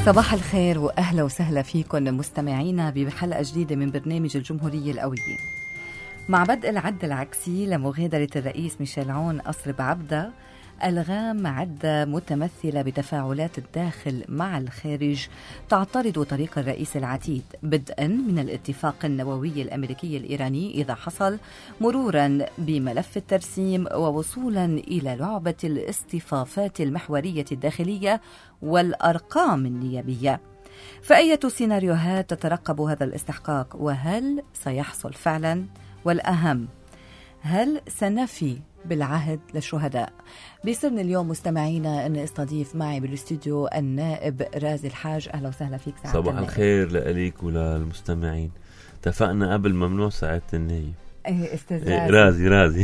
صباح الخير وأهلا وسهلا فيكم مستمعينا بحلقة جديدة من برنامج الجمهورية القوية. مع بدء العد العكسي لمغادرة الرئيس ميشيل عون قصر بعبدة، ألغام عدة متمثلة بتفاعلات الداخل مع الخارج تعترض طريق الرئيس العتيد، بدءا من الاتفاق النووي الأمريكي الإيراني إذا حصل، مرورا بملف الترسيم، ووصولا إلى لعبة الاصطفافات المحورية الداخلية والأرقام النيابية. فأية سيناريوهات تترقب هذا الاستحقاق؟ وهل سيحصل فعلا؟ والأهم، هل سنفي بالعهد للشهداء؟ بيسرني اليوم مستمعينا أن استضيف معي بالاستوديو النائب رازي الحاج. أهلا وسهلا فيك سعادة صباح الخير لأليك وللمستمعين. اتفقنا قبل ممنوع ساعة النهي. ايه استاذ رازي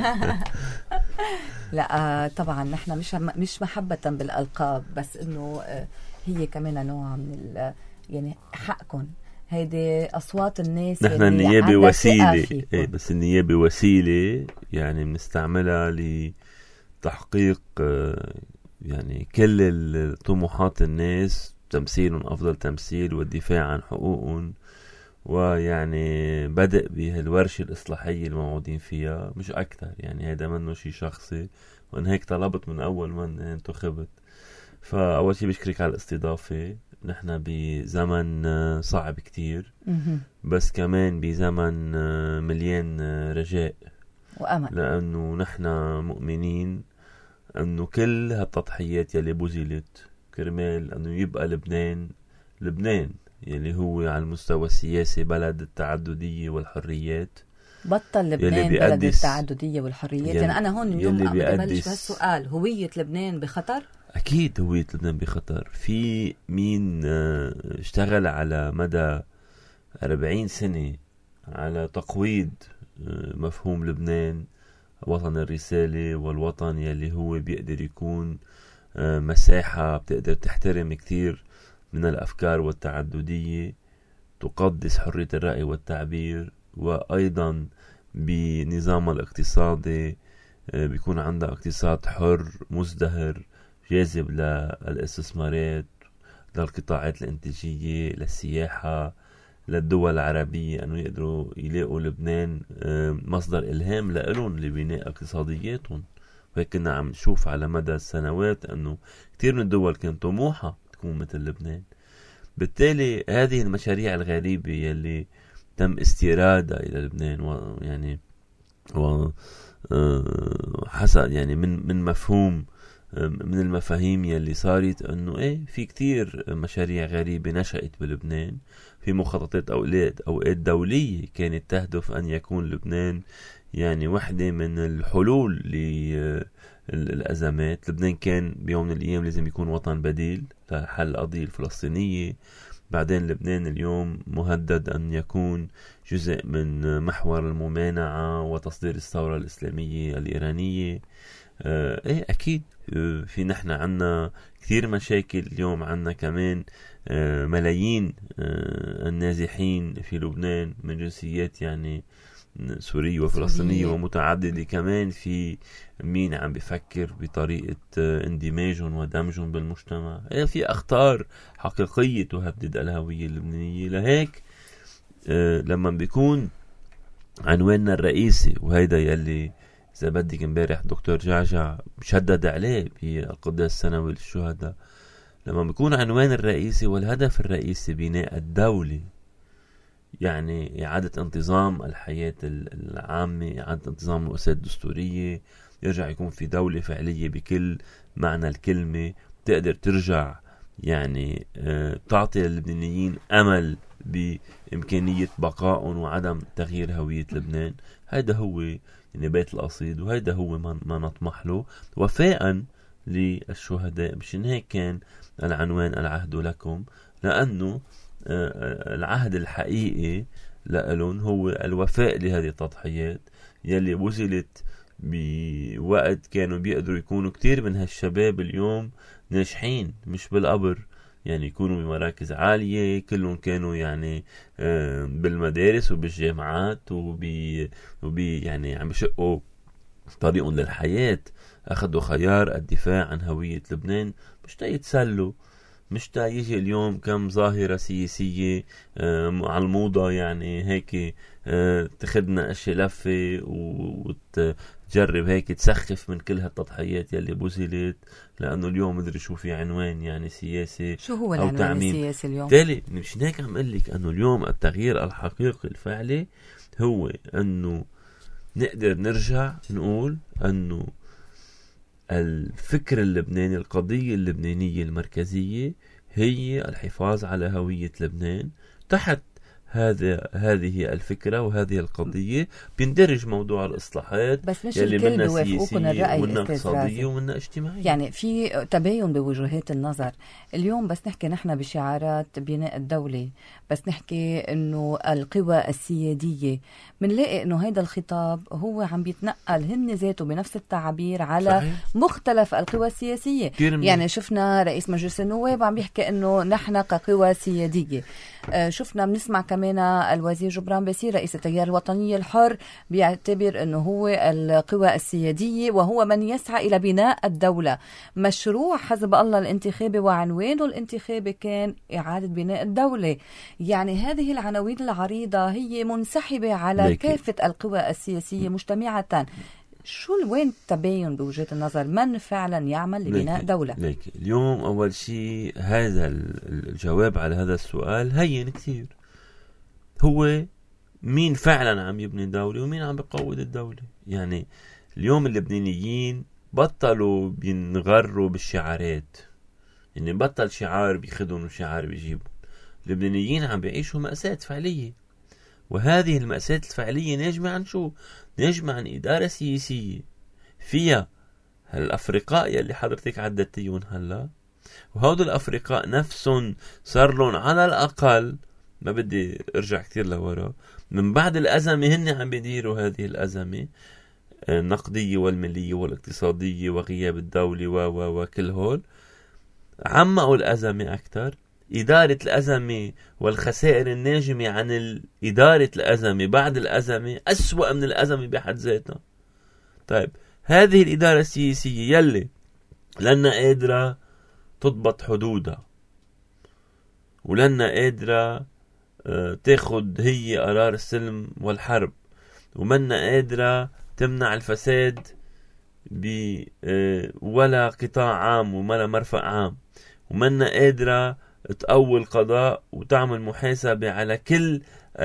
لا طبعا نحن مش محبة بالألقاب، بس إنه هي كمان نوع من يعني حقكم، هيدي أصوات الناس. نحن النيابة وسيلة، بس النيابة وسيلة يعني بنستعملها لتحقيق يعني كل طموحات الناس، تمثيلهم أفضل تمثيل والدفاع عن حقوقهم، ويعني بدأ بهالورشة الإصلاحية الموعودين فيها مش أكتر. يعني هذا منه شيء شخصي، وأن هيك طلبت من أول من انتخبت. فأول شيء بشكرك على الاستضافة. نحن بزمن صعب كتير، بس كمان بزمن مليان رجاء وأمل، لأنه نحن مؤمنين أنه كل هالتضحيات يلي بذلت كرمال أنه يبقى لبنان يلي هو على المستوى السياسي بلد التعددية والحريات. بطل لبنان بلد التعددية والحريات. يعني أنا هون اليوم عم ببلش بهالسؤال، هوية لبنان بخطر؟ أكيد هوية لبنان بخطر. في مين اشتغل على مدى 40 سنة على تقويض مفهوم لبنان، وطن الرسالة والوطن يلي هو بيقدر يكون مساحة بتقدر تحترم كتير من الأفكار والتعددية، تقدس حرية الرأي والتعبير، وأيضا بنظام الاقتصادي بيكون عندها اقتصاد حر مزدهر جاذب للاستثمارات، للقطاعات الانتاجية، للسياحة، للدول العربية، أنه يقدروا يلاقوا لبنان مصدر إلهام لهم لبناء اقتصادياتهم. وهيك كنا عم نشوف على مدى السنوات أنه كتير من الدول كان طموحها تكون مثل لبنان. بالتالي هذه المشاريع الغريبة يلي تم استيرادها إلى لبنان، ويعني حسب يعني من مفهوم من المفاهيم يلي صارت انه في كتير مشاريع غريبة نشأت بلبنان، في مخططات اوقات دولية كانت تهدف ان يكون لبنان يعني واحدة من الحلول للأزمات. لبنان كان بيوم من الايام لازم يكون وطن بديل لحل القضية الفلسطينية. بعدين لبنان اليوم مهدد أن يكون جزء من محور الممانعة وتصدير الثورة الإسلامية الإيرانية. أكيد في نحن عنا كثير مشاكل اليوم. عنا كمان ملايين النازحين في لبنان من جنسيات يعني سورية وفلسطينية ومتعددة. كمان في مين عم بيفكر بطريقة اندماجهم ودمجهم بالمجتمع. في أخطار حقيقية تهدد الهوية اللبنانية. لهيك لما بيكون عنواننا الرئيسي، وهيدا يلي إذا بدك امبارح دكتور جعجع شدد عليه بالقضاء السنوي للشهداء، لما بيكون عنوان الرئيسي والهدف الرئيسي بناء الدولة، يعني إعادة انتظام الحياة العامة، إعادة انتظام المؤسسات الدستورية، يرجع يكون في دولة فعلية بكل معنى الكلمة تقدر ترجع يعني تعطي للبنانيين أمل بإمكانية بقائهم وعدم تغيير هوية لبنان. هيدا هو يعني بيت القصيد، وهيدا هو ما نطمح له وفاء للشهداء. مشان هيك كان العنوان العهد لكم، لأنه العهد الحقيقي لألون هو الوفاء لهذه التضحيات يلي بذلت بوقت كانوا بيقدروا يكونوا كتير من هالشباب اليوم ناجحين مش بالقبر، يعني يكونوا بمراكز عالية، كلهم كانوا يعني بالمدارس وبالجامعات يعني عم يشقوا طريقهم للحياة، أخذوا خيار الدفاع عن هوية لبنان مش تيتسلوا مش تا يجي اليوم كم ظاهرة سياسية على الموضة يعني هيك تاخدنا اشي لفة وتجرب هيك تسخف من كل هالتضحيات يلي بذلت، لانه اليوم مدري شو في عنوان يعني سياسي. شو هو العنوان السياسي اليوم؟ بالتالي مش هيك عم اقول لك انه اليوم التغيير الحقيقي الفعلي هو انه نقدر نرجع نقول انه الفكر اللبناني، القضية اللبنانية المركزية هي الحفاظ على هوية لبنان. تحت هذه الفكرة وهذه القضية بيندرج موضوع الإصلاحات، بس مش الكل بيوافقوكم الرأي ومنا اقتصادية ومنا اجتماعية. يعني في تباين بوجهات النظر اليوم. بس نحكي نحن بشعارات بناء الدولة، بس نحكي انه القوى السيادية، منلاقي انه هيدا الخطاب هو عم بيتنقل هن ذاته بنفس التعبير على صحيح. مختلف القوى السياسية. يعني شفنا رئيس مجلس النواب عم بيحكي انه نحن كقوى سيادية. شفنا بنسمع كمان الوزير جبران باسيل رئيس التيار الوطني الحر بيعتبر انه هو القوى السيادية وهو من يسعى الى بناء الدولة. مشروع حزب الله الانتخابي وعنوانه الانتخابي كان إعادة بناء الدولة. يعني هذه العناوين العريضة هي منسحبة على كافة القوى السياسية مجتمعة. شو وين التباين بوجهة النظر؟ من فعلا يعمل لبناء دولة؟ اليوم أول شيء هذا الجواب على هذا السؤال هين كثير. هو مين فعلا عم يبني دولة ومين عم بيقوض الدولة. يعني اليوم اللبنانيين بطلوا بينغروا بالشعارات، يعني بطل شعار بيخدون وشعار بيجيبوا. اللبنانيين عم بيعيشوا مأساة فعلية، وهذه المأساة الفعلية ناجمة عن شو؟ ناجمة عن إدارة سياسية فيها هالأفرقاء يلي حضرتك عددتيون هلا، وهودو الأفرقاء نفسهم صار لهم على الأقل، ما بدي ارجع كتير لورا، من بعد الأزمة هن عم بيديروا هذه الأزمة النقدية والمالية والاقتصادية وغياب الدولة وكل هول، عمقوا الأزمة أكتر. إدارة الأزمة والخسائر الناجمة عن إدارة الأزمة بعد الأزمة أسوأ من الأزمة بحد ذاتها. طيب هذه الإدارة السياسية يلي لنا قادرة تضبط حدودها، ولنا قادرة تاخد هي قرار السلم والحرب، ومنا قادرة تمنع الفساد ولا قطاع عام ولا مرفق عام، ومنا قادرة تقوي القضاء وتعمل محاسبة على كل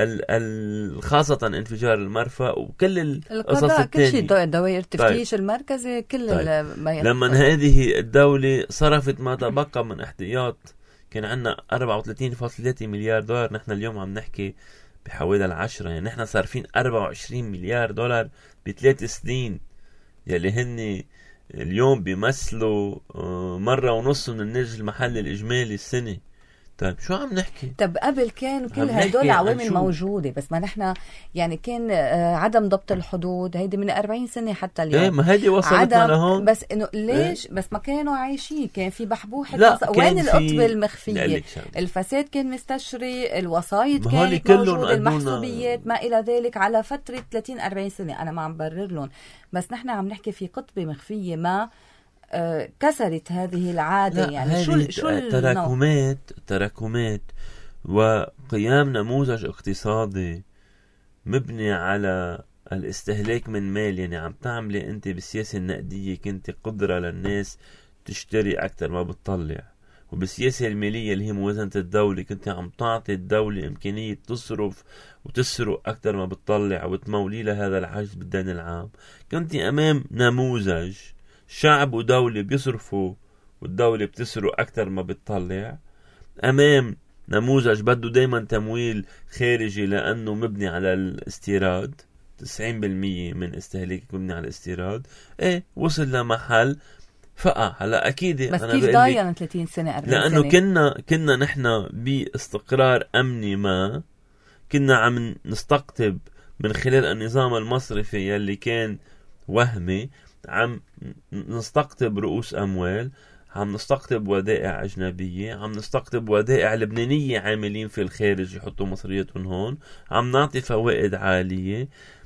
خاصة انفجار المرفأ وكل القصص التانية، كل شيء، دوائر التفتيش المركزي، كل ما لما هذه الدولة صرفت ما تبقى من احتياط، كان عندنا 34.3 مليار دولار، نحن اليوم عم نحكي بحوالي 10. يعني نحن صارفين 24 مليار دولار ب3 سنين، يلي هن اليوم بيمثلوا 1.5 من الناتج المحلي الإجمالي السنة. طيب شو عم نحكي؟ طب قبل كان كل هدول عوامل موجودة، بس ما نحن يعني كان عدم ضبط الحدود هيدي من 40 سنة حتى اليوم. ايه ما هيدي وصلتنا لهون. بس انه ليش؟ بس ما كانوا عايشين، كان في بحبوحة. وين القطبة المخفية؟ الفساد كان مستشري، الوسايط كانت موجودة، المحسوبيات ما إلى ذلك على فترة 30-40 سنة. أنا ما عم برر لهم، بس نحن عم نحكي في قطبة مخفية ما كسرت هذه العادة. يعني شو تراكمات وقيام نموذج اقتصادي مبني على الاستهلاك من مال. يعني عم تعملي انت بالسياسة النقدية كنت قدرة للناس تشتري اكتر ما بتطلع، وبالسياسة المالية اللي هي موازنة الدولة كنت عم تعطي الدولة امكانية تصرف وتسرق اكتر ما بتطلع وتمولي لهذا العجز بالدين العام. كنت امام نموذج شعب ودولة بيصرفوا والدولة بتسرق أكتر ما بتطلع، أمام نموذج بده دايما تمويل خارجي لأنه مبني على الاستيراد، 90% من استهلاكك مبني على الاستيراد. ايه وصل لمحل فقع. هلا أكيد بس أنا كيف ضايعنا 30 سنة 40 لأنه كنا نحن باستقرار أمني، ما كنا عم نستقطب من خلال النظام المصرفي يلي كان وهمي، عم نستقطب رؤوس أموال، عم نستقطب ودائع أجنبية، عم نستقطب ودائع لبنانية عاملين في الخارج يحطوا مصرياتهم هون، عم نعطي فوائد عالية.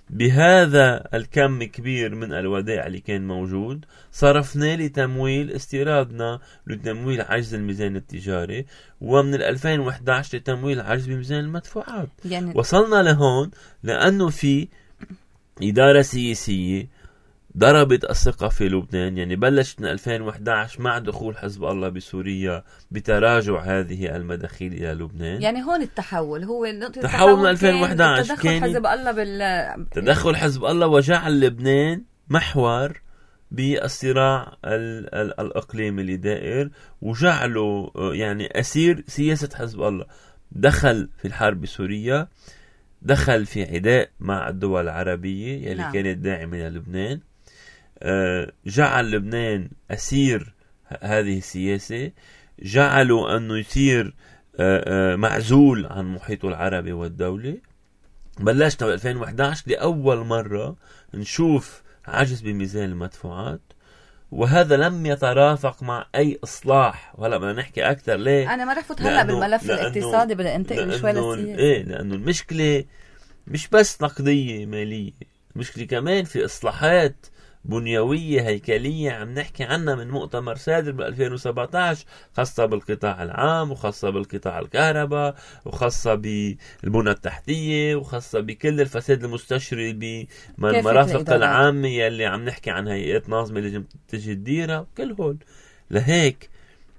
بهذا الكم كبير من الودائع اللي كان موجود صرفنا لتمويل استيرادنا، لتمويل عجز الميزان التجاري، ومن 2011 لتمويل عجز بميزان المدفوعات. يعني وصلنا لهون لأنه في إدارة سياسية ضربت الثقة في لبنان. يعني بلشت من 2011 مع دخول حزب الله بسوريا بتراجع هذه المداخيل إلى لبنان. يعني هون التحول، هو نقطة تحول من 2011 تدخل حزب الله تدخل حزب الله وجعل لبنان محور بالصراع الإقليمي اللي دائر، وجعله يعني أسير سياسة حزب الله. دخل في الحرب بسوريا، دخل في عداء مع الدول العربية يلي نعم. كانت داعمة للبنان، جعل لبنان أسير هذه السياسة، جعله أنه يصير معزول عن محيطه العربي والدولة. بلشنا ب 2011 لأول مرة نشوف عجز بميزان المدفوعات، وهذا لم يترافق مع أي إصلاح. وهلا بدنا نحكي أكثر ليه. أنا ما رح فوت هلا بالملف الاقتصادي، بدي أنتقل شوي للسياسة. إيه، لأنه المشكلة مش بس نقدية مالية، المشكلة كمان في إصلاحات بنيوية هيكلية عم نحكي عنها من مؤتمر سادر ب 2017، خاصة بالقطاع العام، وخاصة بالقطاع الكهرباء، وخاصة بالبنى التحتية، وخاصة بكل الفساد المستشري بالمرافق العامة يلي عم نحكي عن هيئات ناظمة اللي تجي تديرها وكل هول. لهيك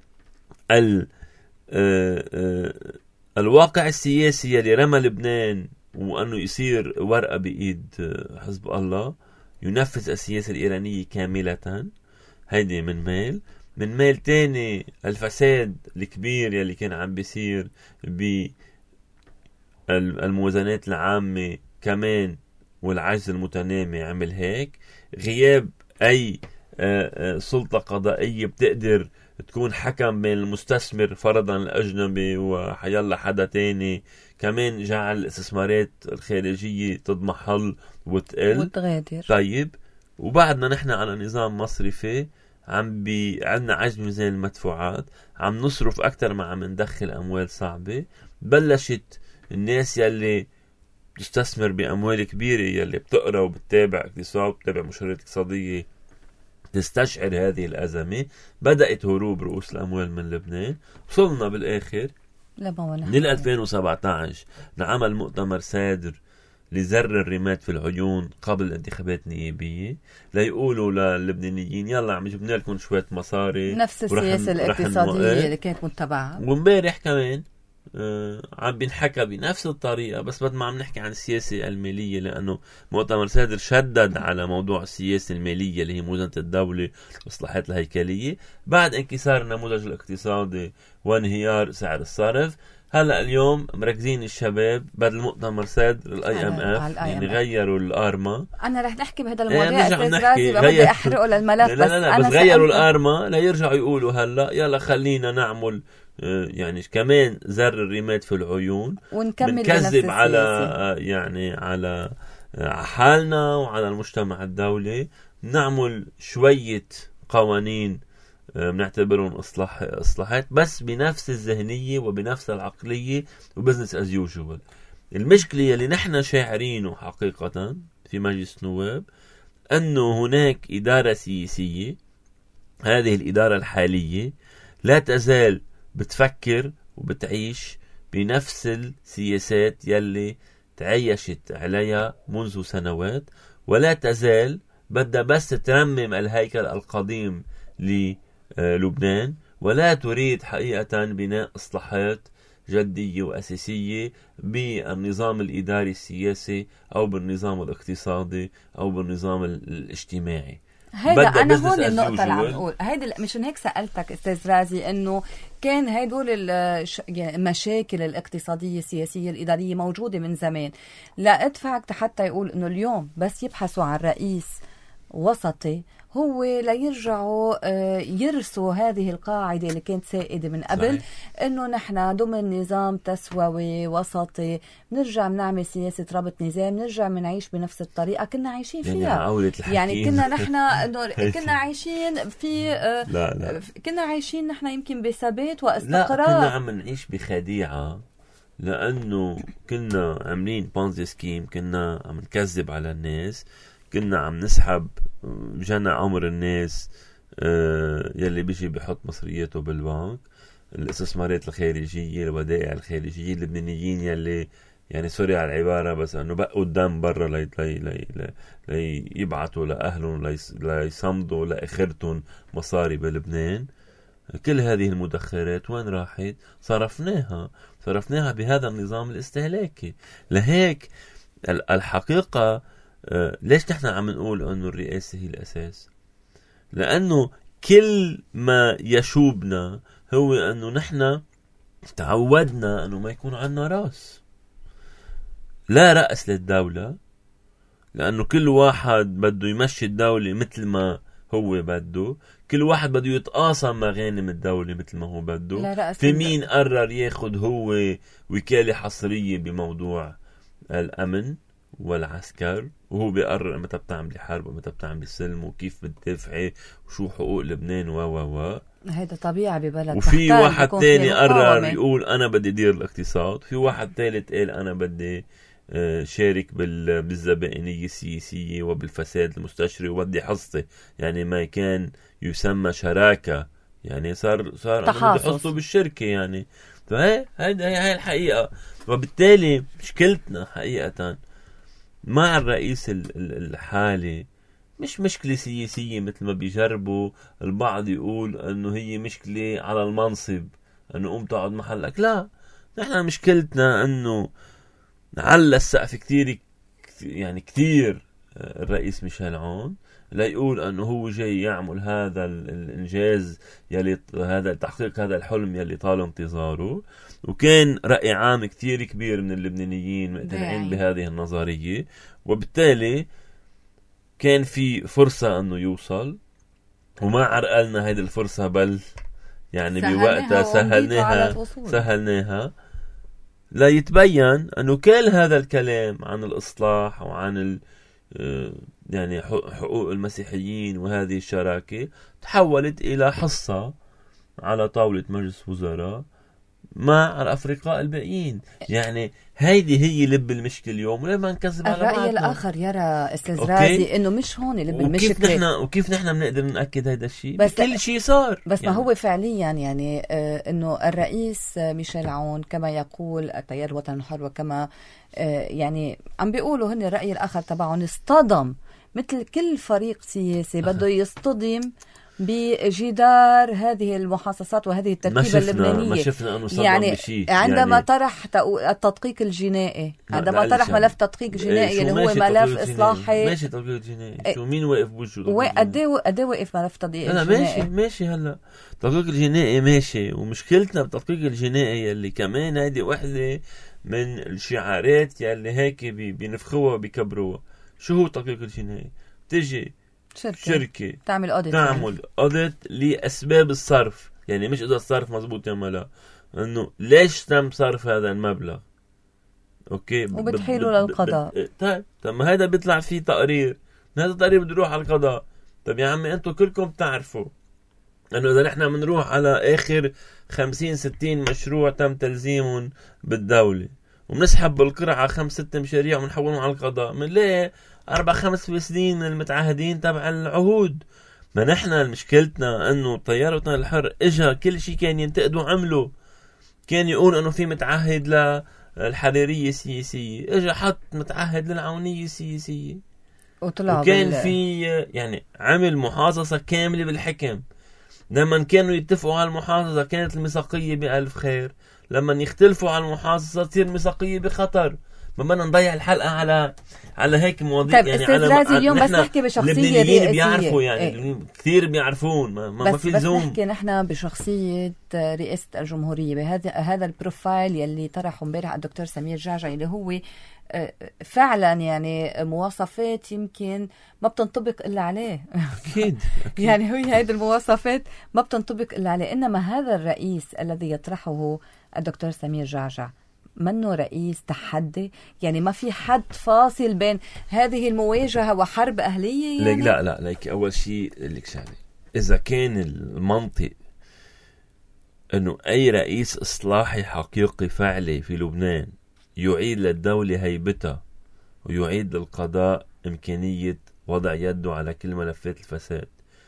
الواقع السياسي يلي رمى لبنان وأنه يصير ورقة بإيد حزب الله ينفذ السياسة الإيرانية كاملة، هيدي من ميل تاني الفساد الكبير يلي كان عم بيصير بالموازنات العامة كمان، والعجز المتنامي عمل هيك. غياب أي سلطة قضائية بتقدر تكون حكم بين المستثمر فرضا الأجنبي وحيالله حدا تاني، كمان جعل الاستثمارات الخارجية تضمحل وتغادر. طيب، وبعدنا نحن على نظام مصرفي عندنا عجز ميزان المدفوعات، عم نصرف أكتر ما عم ندخل أموال صعبة. بلشت الناس يلي تستثمر بأموال كبيرة، يلي بتقرأ وبتتابع اقتصاد وبتتابع مشاريع اقتصادية، تستشعر هذه الأزمة. بدأت هروب رؤوس الأموال من لبنان. وصلنا بالآخر من 2017 لعمل مؤتمر سادر لزر الرماد في العيون قبل الانتخابات النيابية، ليقولوا للبنانيين يلا عم جبنا لكم شوية مصاري، نفس السياسة الاقتصادية اللي كانت متبعة. ومبارح كمان عم بنحكى بنفس الطريقة، بس بدنا عم نحكي عن السياسة المالية، لأنه مؤتمر سادر شدد على موضوع السياسة المالية اللي هي موازنة الدولة والإصلاحات الهيكلية بعد انكسار النموذج الاقتصادي وانهيار سعر الصرف. هلا اليوم مركزين الشباب بعد المؤتمر سادر IMF، يعني غيروا الارما. انا رح نحكي بهذا المواضيع استاذ رازي، بدي احرقه للملف. لا بس غيروا الارما ليرجعوا يقولوا هلا يلا خلينا نعمل يعني كمان زر الرماد في العيون، ونكمل نكذب على يعني على حالنا وعلى المجتمع الدولي، نعمل شوية قوانين بنعتبرهم إصلاحات بس بنفس الذهنية وبنفس العقلية وبزنس as usual. المشكلة اللي نحن شاعرينه حقيقة في مجلس النواب أنه هناك إدارة سياسية، هذه الإدارة الحالية لا تزال بتفكر وبتعيش بنفس السياسات يلي تعيشت عليها منذ سنوات، ولا تزال بدها بس ترمم الهيكل القديم للبنان، ولا تريد حقيقة بناء إصلاحات جدية وأساسية بالنظام الإداري السياسي أو بالنظام الاقتصادي أو بالنظام الاجتماعي. هيدا أنا هون النقطة اللي عم نقول، هيدا مشان هيك سألتك أستاذ رازي إنه كان هيدول المشاكل الاقتصادية السياسية الإدارية موجودة من زمان، لا أدفعك حتى يقول إنه اليوم بس يبحثوا عن رئيس وسطي هو ليرجعوا يرسوا هذه القاعدة اللي كانت سائدة من قبل. صحيح. إنه نحن ضمن نظام تسووي وسطي نرجع بنعمل سياسة ربط نظام، نرجع بنعيش بنفس الطريقة كنا عايشين فيها. يعني كنا نحن كنا عايشين في كنا عايشين نحن يمكن بثبات واستقرار. لا، كنا عم نعيش بخديعة لأنه كنا عاملين بونزي سكيم، كنا عم نكذب على الناس، كنا عم نسحب جنى عمر الناس يلي بيجي بيحط مصرياته بالبنك، الاستثمارات الخارجية، الودائع الخارجية، اللبنانيين يلي يعني سوري على العبارة بس انه بقوا الدم برا ليبعتوا لأهلهم ليصمدوا لآخرتهم مصاري بلبنان. كل هذه المدخرات وين راحت؟ صرفناها بهذا النظام الاستهلاكي. لهيك الحقيقة ليش نحن عم نقول انه الرئاسة هي الأساس؟ لأنه كل ما يشوبنا هو انه نحن تعودنا انه ما يكون عنا راس، لا رأس للدولة، لأنه كل واحد بده يمشي الدولة مثل ما هو بده، كل واحد بده يتقاسم مغانم الدولة مثل ما هو بده. في مين قرر ياخد هو وكالة حصرية بموضوع الأمن والعسكر، وهو بيقرر متى بتعملي حرب ومتى بتعملي سلم وكيف بتدافعي وشو حقوق لبنان هيدا طبيعة ببلد. وفي واحد تاني قرر يقول أنا بدي أدير الاقتصاد، في واحد ثالث قال أنا بدي شارك بالزبائنية السياسية وبالفساد المستشري وبدي حصتي، يعني ما كان يسمى شراكة، يعني صار حصته بالشركة يعني. فهي هاي الحقيقة. وبالتالي مشكلتنا حقيقة مع الرئيس الحالي مش مشكلة سياسية مثل ما بيجربوا البعض يقول انه هي مشكلة على المنصب، انه قوم تقعد محلك. لا، نحن مشكلتنا انه على السقف كتير الرئيس ميشيل عون لا يقول انه هو جاي يعمل هذا الانجاز هذا تحقيق هذا الحلم يلي طال انتظاره. وكان رأي عام كتير كبير من اللبنانيين مقتنعين بهذه النظرية، وبالتالي كان في فرصة انه يوصل وما عرقلنا هيدي الفرصة، بل يعني بوقتها سهلناها لا يتبين أنه كل هذا الكلام عن الإصلاح وعن يعني حقوق المسيحيين وهذه الشراكة تحولت إلى حصة على طاولة مجلس وزراء مع الأفريقاء الباقيين. يعني هيدي هي لب المشكلة اليوم، ولما نكذب على بعضنا. الرأي الآخر يرى أستاذ رازي إنه مش هون لب المشكلة. وكيف نحن بنقدر نأكد هذا الشيء؟ بس كل شيء صار بس يعني. ما هو فعليا يعني إنه الرئيس ميشيل عون كما يقول التيار الوطني الحر، وكما يعني عم بيقولوا هن الرأي الآخر تبعهم اصطدم مثل كل فريق سياسي بده يصطدم بجدار هذه المحاصصات وهذه التركيبة اللبنانية. ما شفنا أنه صدم يعني بشيء. عندما يعني طرح التدقيق الجنائي، عندما طرح ملف تدقيق جنائي اللي هو ملف إصلاحي. ماشي تدقيق جنائي، شو مين واقف بوجهه؟ قد واقف ملف تدقيق الجنائي؟ ماشي هلا تدقيق الجنائي ماشي. ومشكلتنا بالتدقيق الجنائي اللي كمان هيدي وحدة من الشعارات يلي هيك بينفخوها وبيكبروها. شو هو التدقيق الجنائي؟ تجي شركة تعمل أوديت لأسباب الصرف، يعني مش إذا الصرف مزبوط يا ملا، إنه ليش تم صرف هذا المبلغ، أوكي، وبتحيله للقضاء. طيب ما هذا بيطلع فيه تقرير، هذا التقرير بده يروح على القضاء. طيب يا عمي أنتوا كلكم تعرفوا إنه إذا نحن بنروح على آخر 50-60 مشروع تم تلزيمهم بالدولة وبنسحب بالقرعة 5-6 مشاريع ونحولهم على القضاء، من ليه 4-5 سنين من المتعهدين تبع العهود. ما نحن مشكلتنا انه التيار الوطني الحر اجا كل شيء كان ينتقده عمله. كان يقول انه في متعهد للحريرية السياسية، اجا حط متعهد للعونية السياسية، وكان في يعني عمل محاصصة كاملة بالحكم. لما كانوا يتفقوا على المحاصصة كانت الميثاقية بألف خير، لما يختلفوا على المحاصصة تصير الميثاقية بخطر. ما بدنا نضيع الحلقة على هيك مواضيع. طيب يعني على اليوم بس نحكي بشخصية رئاسية بيعرفوا يعني كثير بيعرفون، ما في لزوم. بس نحكي نحن بشخصية رئاسة الجمهورية بهذا البروفايل يلي طرحه امبارح الدكتور سمير جعجع، اللي هو فعلا يعني مواصفات يمكن ما بتنطبق إلا عليه. أكيد. يعني هذه المواصفات ما بتنطبق إلا عليه. إنما هذا الرئيس الذي يطرحه الدكتور سمير جعجع منه رئيس تحدي، يعني ما في حد فاصل بين هذه المواجهة وحرب أهلية يعني؟ لا ليك أول شيء لك شغلة، إذا كان المنطق أنه أي رئيس إصلاحي حقيقي فعلي في لبنان يعيد للدولة هيبتها ويعيد للقضاء إمكانية وضع يده على كل ملفات الفساد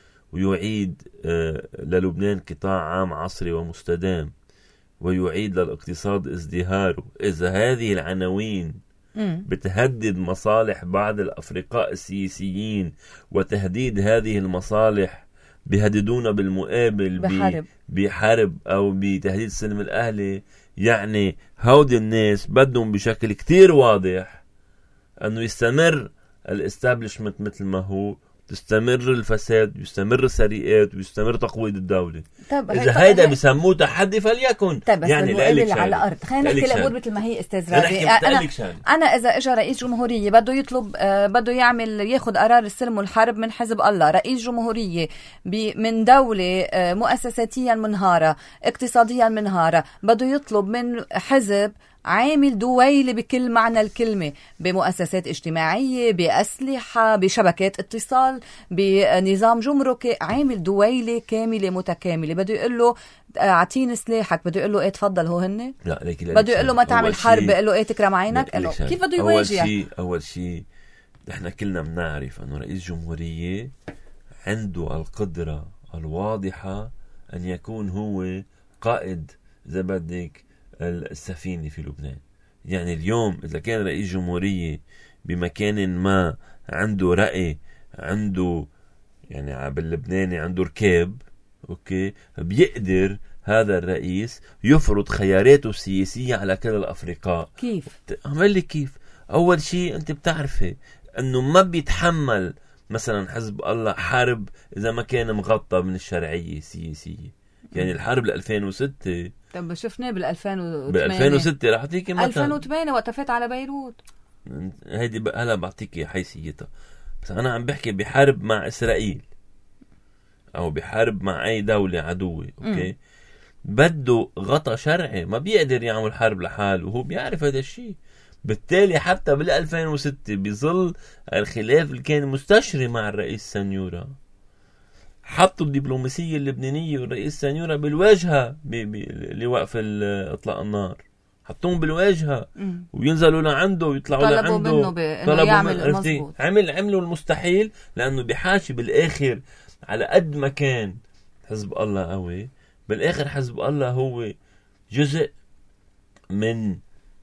ويعيد للبنان قطاع عام عصري ومستدام ويعيد للاقتصاد ازدهاره. إذا هذه العناوين بتهدد مصالح بعض الأفرقاء السياسيين وتهديد هذه المصالح بيهددونا بالمقابل بحرب أو بتهديد السلم الأهلي، يعني هودي الناس بدهم بشكل كتير واضح أنه يستمر الاستابلشمنت مثل ما هو، تستمر الفساد، يستمر السرقات، ويستمر تقويض الدولة. إذا هيدا بسموه تحدي فليكن. يعني لقلك على الأرض. خلينا نحكي الأمور مثل ما هي أستاذ رازي. أنا إذا إجا رئيس جمهورية بده يطلب بده ياخد قرار السلم والحرب من حزب الله، رئيس جمهورية من دولة مؤسساتيا منهارة اقتصاديا منهارة، بده يطلب من حزب عامل دويلي بكل معنى الكلمة، بمؤسسات اجتماعية، بأسلحة، بشبكات اتصال، بنظام جمركي، عامل دويلي كاملة متكاملة. بده يقول له اعطيني سلاحك، بده يقول له ايه تفضل هو هن، بده يقول له ما تعمل حرب، بقول له ايه تكرم عينك. كيف بده يواجه؟ أول شيء احنا كلنا بنعرف أنه رئيس جمهورية عنده القدرة الواضحة أن يكون هو قائد إذا بدك السفينة في لبنان. يعني اليوم إذا كان رئيس جمهورية بمكان ما عنده رأي، عنده يعني باللبناني عنده ركاب، أوكي، بيقدر هذا الرئيس يفرض خياراته السياسية على كل الأفرقاء. كيف؟ أعمل لي كيف. أول شيء أنت بتعرفي أنه ما بيتحمل مثلا حزب الله حرب إذا ما كان مغطى من الشرعية السياسية. يعني الحرب 2006 طب شفناه بال2006 رح أعطيك مثلا 2008 وقت فات على بيروت. هيدي هلا بعطيك حيثيتها، بس أنا عم بحكي بحرب مع إسرائيل أو بحرب مع أي دولة عدوة. أوكي، بده غطى شرعي، ما بيقدر يعمل حرب لحاله وهو بيعرف هذا الشيء. بالتالي حتى بال2006 بظل الخلاف اللي كان مستشري مع الرئيس سانيورا، حطوا الدبلوماسية اللبنانية والرئيس سانيورا بالواجهة لوقف إطلاق النار، حطوهم بالواجهة وينزلوا لعنده ويطلعوا لعنده، طلبوا منه يعمل مظبوط. عملوا المستحيل، لأنه بحاجة بالآخر على قد ما كان حزب الله قوي، بالآخر حزب الله هو جزء من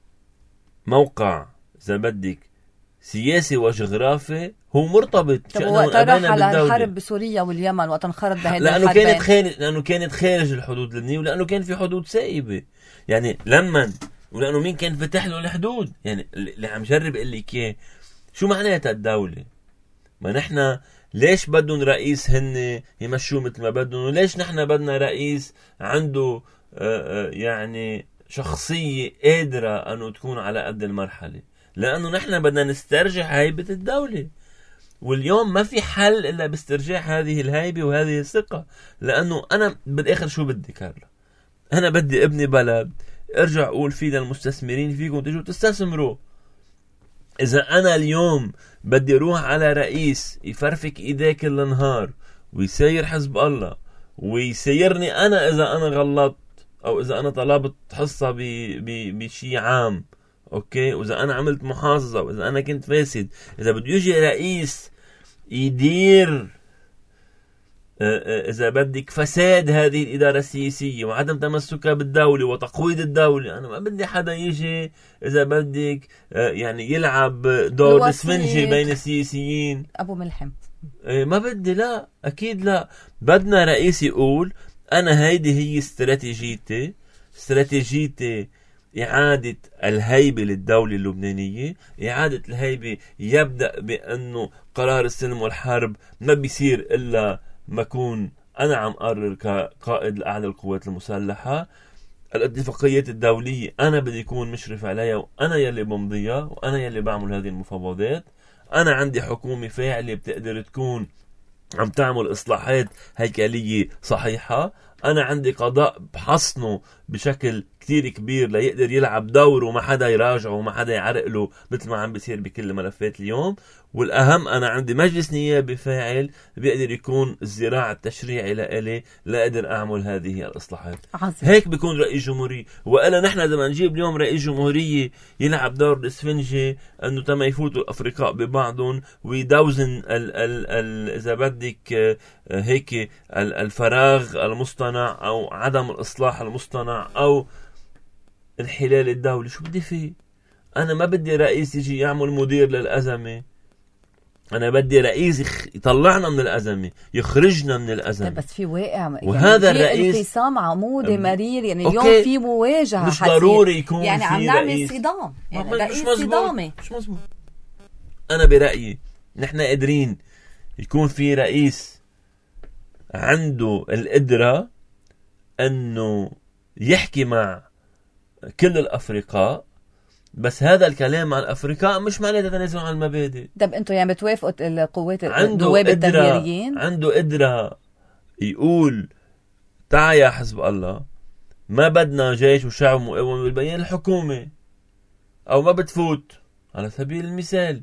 موقع إذا بدك سياسي وجغرافي هو مرتبط. وقت راح على الحرب بسوريا واليمن وقت انخرط بهذه لأنه كانت خارج الحدود اللبنانية، ولأنه كان في حدود سائبة. يعني ولأنه مين كان فتح له الحدود. يعني اللي عم جرب اقول لك اياه شو معناتها الدولة. ما نحن ليش بدهم رئيس هن يمشوا مثل ما بدهم، وليش نحن بدنا رئيس عنده يعني شخصية قادرة أنه تكون على قد المرحلة؟ لأنه نحن بدنا نسترجع هيبة الدولة، واليوم ما في حل إلا باسترجاع هذه الهيبة وهذه الثقة. لأنه أنا بالآخر شو بدي كارلا؟ أنا بدي ابني بلد ارجع أقول فيه للمستثمرين فيكم تجوا تستثمروا. إذا أنا اليوم بدي أروح على رئيس يفرفك إيديه كل نهار ويسير حزب الله ويسيرني أنا إذا أنا غلطت أو إذا أنا طلبت حصة بشي عام، أوكي، وإذا أنا عملت محافظة وإذا أنا كنت فاسد، إذا بده يجي رئيس يدير إذا بدك فساد هذه الإدارة السياسية وعدم تمسكها بالدولة وتقويض الدولة، أنا ما بدي حدا يجي إذا بدك يعني يلعب دور السفنجة بين السياسيين أبو ملحم. ما بدي، لا أكيد لا. بدنا رئيس يقول أنا هيدي هي استراتيجيتي إعادة الهيبة للدولة اللبنانية. إعادة الهيبة يبدأ بأنه قرار السلم والحرب ما بيصير إلا ما أكون أنا عم أقرر كقائد الأعلى للقوات المسلحة. الاتفاقيات الدولية أنا بدي أكون مشرف عليها، وأنا يلي بمضيها، وأنا يلي بعمل هذه المفاوضات. أنا عندي حكومة فاعلة بتقدر تكون عم تعمل إصلاحات هيكلية صحيحة. أنا عندي قضاء بحصنه بشكل كتير كبير ليقدر يلعب دور وما حدا يراجعه وما حدا يعرق له مثل ما عم بيصير بكل ملفات اليوم. والأهم أنا عندي مجلس نيابي فاعل بيقدر يكون الزراع التشريعي لإلي لأقدر أعمل هذه الإصلاحات. هيك بيكون رئيس جمهورية. وإلا نحن لما نجيب اليوم رئيس جمهورية يلعب دور الإسفنجة أنه تم يفوتوا الأفريقاء ببعضهم ويدوزن إذا بدك هيك الفراغ المصطنع أو عدم الإصلاح المصطنع أو الحلال الدولي، شو بدي فيه؟ أنا ما بدي رئيس يجي يعمل مدير للأزمة، أنا بدي رئيس يطلعنا من الأزمة، يخرجنا من الأزمة. بس في واقع وهذا يعني الرئيس انقسام عمودي مرير يعني اليوم في مواجهة مش ضروري يكون يعني في عم نعمل رئيس صدام يعني رئيس صدامي. مش مزبوط. أنا برأيي نحن قادرين يكون في رئيس عنده القدرة أنه يحكي مع كل الأفريقاء، بس هذا الكلام مع الأفريقاء مش معناه تنازل عن المبادئ. طب أنتوا يعني بتوافقوا القوات النواب التغييريين؟ عنده قدرة يقول تعا يا حزب الله ما بدنا جيش وشعب مقاوم بالبيان الحكومة، أو ما بتفوت على سبيل المثال.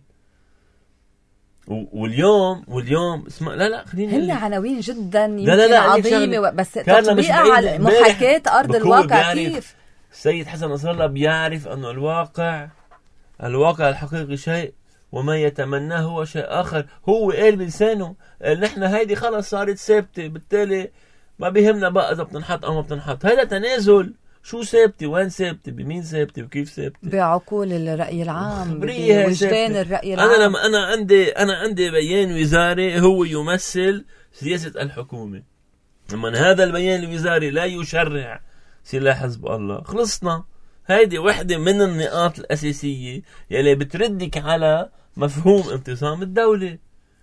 واليوم اسمع لا خليني هن عناوين جدا يمكن لا عظيمة، بس تطبيقها على محاكاة أرض الواقع كيف؟ السيد حسن نصر الله بيعرف أنه الواقع الحقيقي شيء وما يتمناه هو شيء آخر. هو قال بلسانه نحن هيدي خلص صارت ثابتة، بالتالي ما بيهمنا بقى إذا بتنحط أو ما بتنحط. هذا تنازل. شو ثابتة؟ وين ثابتة؟ بمين ثابتة؟ وكيف ثابتة؟ بعقول الرأي العام، بوجدان الرأي العام. أنا لما أنا عندي بيان وزاري هو يمثل سياسة الحكومة. لما هذا البيان الوزاري لا يشرع سلاح حزب الله خلصنا. هيدي واحدة من النقاط الأساسية يلي بتردك على مفهوم انتصام الدولة.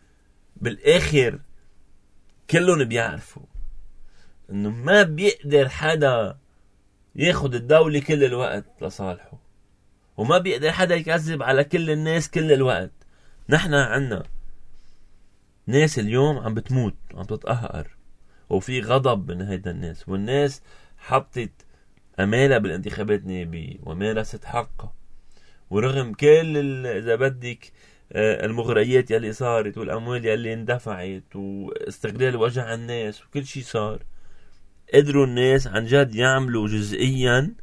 بالآخر كلهم بيعرفوا انه ما بيقدر حدا ياخد الدولة كل الوقت لصالحه، وما بيقدر حدا يكذب على كل الناس كل الوقت. نحن عنا ناس اليوم عم بتموت عم تتقهقر وفي غضب من هيدا الناس، والناس حطت أمالها بالانتخابات النيابية ومارست حقها، ورغم كل إذا بدك المغريات يلي صارت والأموال يلي اندفعت واستغلال وجع الناس وكل شيء صار، قدروا الناس عن جد يعملوا جزئيا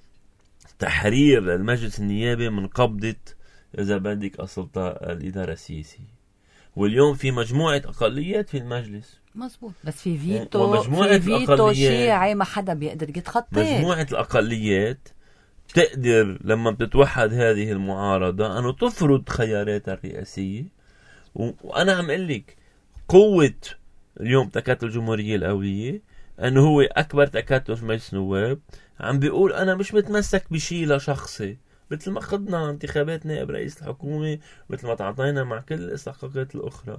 تحرير للمجلس النيابي من قبضة إذا بدك السلطة الإدارة السياسية. واليوم في مجموعة أقليات في المجلس مزبوط، بس في فيتو شيعي ما حدا بيقدر يتخطى. مجموعة الأقليات تقدر لما بتتوحد هذه المعارضة أنه تفرض خياراتها الرئاسية. وأنا عم قلك قوة اليوم تكتل الجمهورية القوية أنه هو أكبر تكتل في مجلس النواب عم بيقول أنا مش متمسك بشي لشخصي، مثل ما خدنا انتخابات نائب رئيس الحكومة، مثل ما تعطينا مع كل الاستحقاقات الأخرى.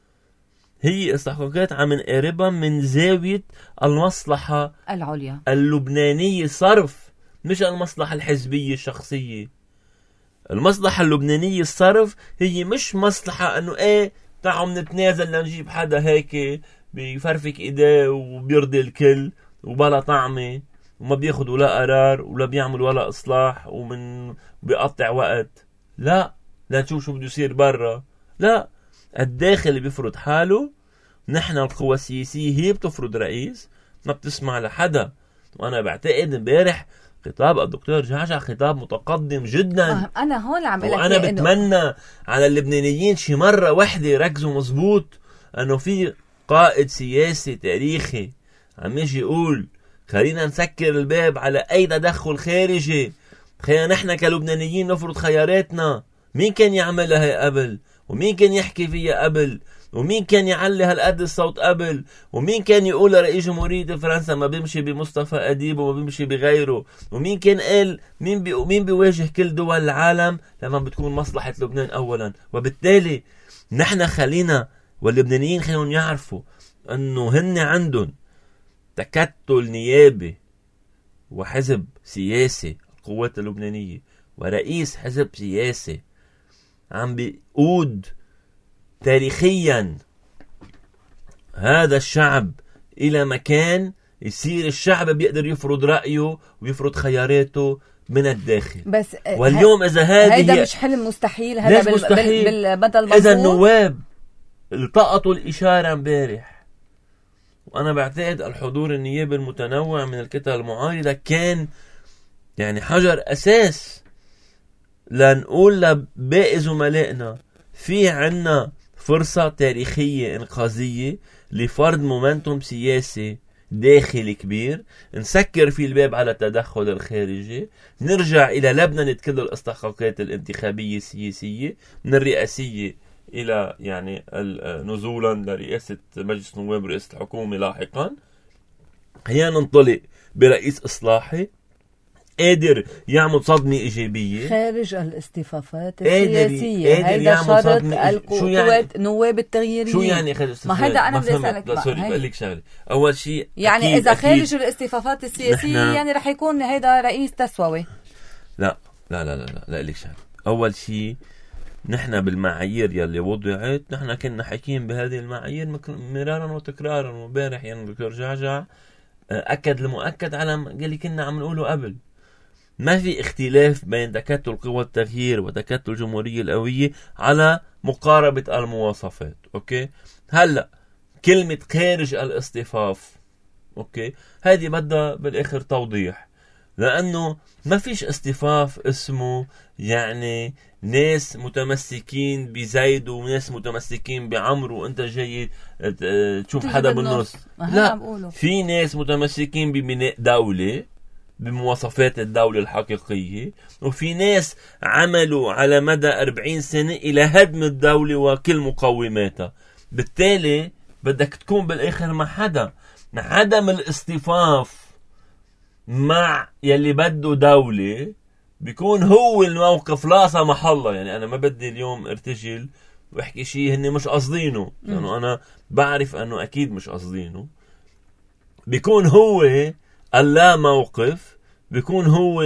هي استحقاقات عم نقربها من زاوية المصلحة العليا اللبنانية صرف، مش المصلحة الحزبية الشخصية. المصلحة اللبنانية الصرف هي مش مصلحة انه تعالوا نتنازل لنجيب حدا هيك بيفرفك ايديه وبيرضي الكل وبلا طعمة وما بياخد ولا قرار ولا بيعمل ولا اصلاح ومن بيقطع وقت. لا نشوف شو بده يصير برا. لا، الداخل اللي بيفرض حاله. نحن القوى السياسية هي بتفرض رئيس، ما بتسمع لحدا. وانا بعتقد امبارح خطاب الدكتور جعجع خطاب متقدم جدا. انا هون عم اقول وانا بتمنى على اللبنانيين شي مرة واحدة يركزوا مزبوط انه في قائد سياسي تاريخي عم يجي يقول خلينا نسكر الباب على اي تدخل خارجي، خلينا نحن كلبنانيين نفرض خياراتنا. مين كان يعملها هي قبل؟ ومين كان يحكي فيها قبل؟ ومين كان يعلي هالقد الصوت قبل؟ ومين كان يقول رئيس جمهورية فرنسا ما بيمشي بمصطفى أديب وما بيمشي بغيره؟ ومين كان قال مين بيواجه كل دول العالم لما بتكون مصلحة لبنان أولا؟ وبالتالي نحن خلينا واللبنانيين خليهم يعرفوا أنه هن عندهم تكتل نيابي وحزب سياسي القوات اللبنانية ورئيس حزب سياسي عم بيقود تاريخيا هذا الشعب إلى مكان يصير الشعب بيقدر يفرض رأيه ويفرض خياراته من الداخل. بس واليوم إذا هذا مش حلم مستحيل، هذا بالبدل إذا النواب التقطوا الإشارة امبارح، وأنا بعتقد الحضور النيابي المتنوع من الكتل المعارضة كان يعني حجر أساس لنقول لباقي زملائنا في عنا فرصة تاريخية إنقاذية لفرض مومنتوم سياسي داخلي كبير، نسكر فيه الباب على التدخل الخارجي، نرجع إلى لبنة كل الاستحقاقات الانتخابية السياسية من الرئاسية إلى يعني نزولا لرئاسة مجلس النواب ورئاسة الحكومة لاحقا. هيا ننطلق برئيس إصلاحي قادر يعمل صدمة إيجابية خارج الاصطفافات السياسية. هيدا شرط القوات نواب التغييريين. شو يعني خارج ما هيدا أنا بدي أسألك بقى بقول لك شغلة. أول شيء يعني إذا خارج الاصطفافات السياسية يعني رح يكون هيدا رئيس تسوي. لا لك شغلة. أول شيء نحن بالمعايير يلي وضعت نحن كنا حكيم بهذه المعايير مرارا وتكرارا، ومبارح يعني الدكتور جعجع أكد المؤكد على اللي كنا عم نقوله قبل. ما في اختلاف بين تكتل قوى التغيير وتكتل الجمهورية القوية على مقاربة المواصفات. اوكي، هلأ كلمة خارج الاصطفاف اوكي هذه بدها بالاخر توضيح، لانه ما فيش اصطفاف اسمه يعني ناس متمسكين بزيد وناس متمسكين بعمرو وانت جاي تشوف حدا بالنص. لا، في ناس متمسكين ببناء دولة بمواصفات الدولة الحقيقية، وفي ناس عملوا على مدى 40 سنة إلى هدم الدولة وكل مقوماتها. بالتالي بدك تكون بالآخر مع حدا. عدم الاصطفاف مع يلي بده دولة بيكون هو الموقف لا سمح الله. يعني أنا ما بدي اليوم ارتجل واحكي شيء هني مش قصدينه، لأنه أنا بعرف أنه أكيد مش قصدينه. بيكون هو اللا موقف، بيكون هو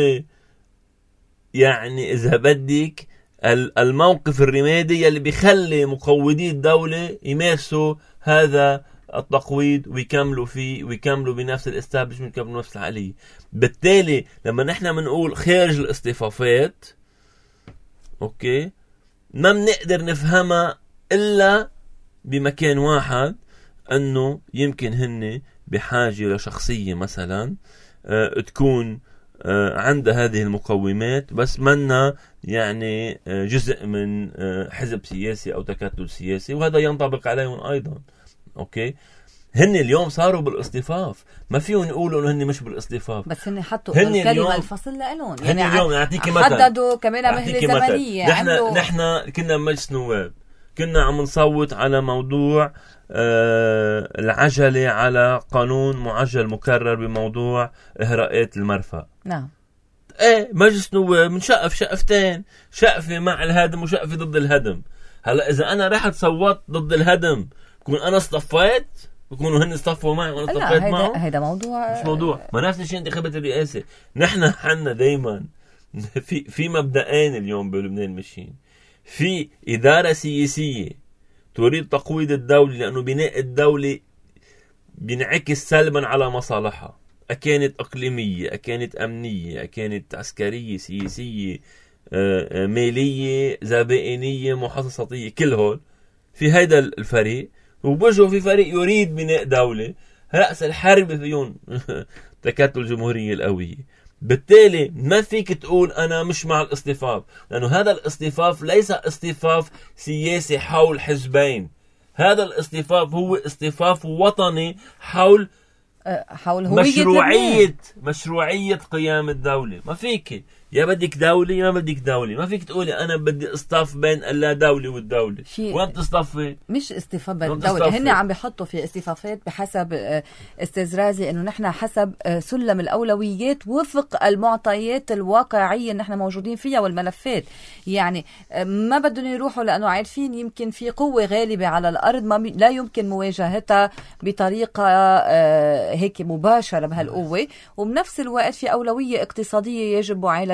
يعني إذا بدك الموقف الرمادي يلي بيخلي مقودي الدولة يمارسوا هذا التقويض ويكملوا فيه ويكملوا بنفس الاستابلشمنت كملوا نفس العقلية. بالتالي لما نحن منقول خارج الاصطفافات اوكي ما بنقدر نفهمها إلا بمكان واحد، أنه يمكن هن بحاجة لشخصية مثلا تكون عندها هذه المقومات بس منا يعني جزء من حزب سياسي أو تكتل سياسي، وهذا ينطبق عليهم أيضا. أوكي، هن اليوم صاروا بالاصطفاف، ما فيهم يقولوا انه هن مش بالاصطفاف، بس هن حطوا الكلمه الفصل لهم. يعني اليوم نعطيكي مثل حددوا كمان مهله زمنيه. نحن كنا بمجلس نواب كنا عم نصوت على موضوع العجله على قانون معجل مكرر بموضوع اهراءات المرفأ. نعم، ايه مجلس نواب منشقف شقفتين، شقفه مع الهدم وشقفه ضد الهدم. هلا اذا انا رحت صوت ضد الهدم بكون انا اصطفيت، بكونوا هن اصطفوا معي وانا اصطفيت معهم. هيدا موضوع مش موضوع. ما نفس الشيء انتخابات الرئاسه. نحن حنا دايما في مبدأين اليوم بلبنان ماشيين. في اداره سياسيه تريد تقويض الدوله، لانه بناء الدوله بينعكس سلبا على مصالحها، اكانت اقليميه، اكانت امنيه، اكانت عسكريه، سياسيه، ماليه، زبائنيه، محاصصاتيه، كل هول في هيدا الفريق. وبوجهه في فريق يريد بناء دولة رأس الحرب فيهم تكتل الجمهورية القوية. بالتالي ما فيك تقول أنا مش مع الاصطفاف، لأنه هذا الاصطفاف ليس اصطفاف سياسي حول حزبين. هذا الاصطفاف هو اصطفاف وطني حول مشروعية قيام الدولة. ما فيك يا بدك دولة يا ما بدك دولة. ما فيك تقولي أنا بدي اصطف بين اللا دولة والدولة. وين تصطفي؟ مش اصطفاف بين الدولة. هن عم بيحطوا في اصطفافات بحسب استزرازي إنه نحن حسب سلم الأولويات وفق المعطيات الواقعية اللي نحن موجودين فيها والملفات. يعني ما بدهم يروحوا لأنه عارفين يمكن في قوة غالبة على الأرض لا يمكن مواجهتها بطريقة هيك مباشرة بهالقوة، وبنفس الوقت في أولوية اقتصادية يجب معالجتها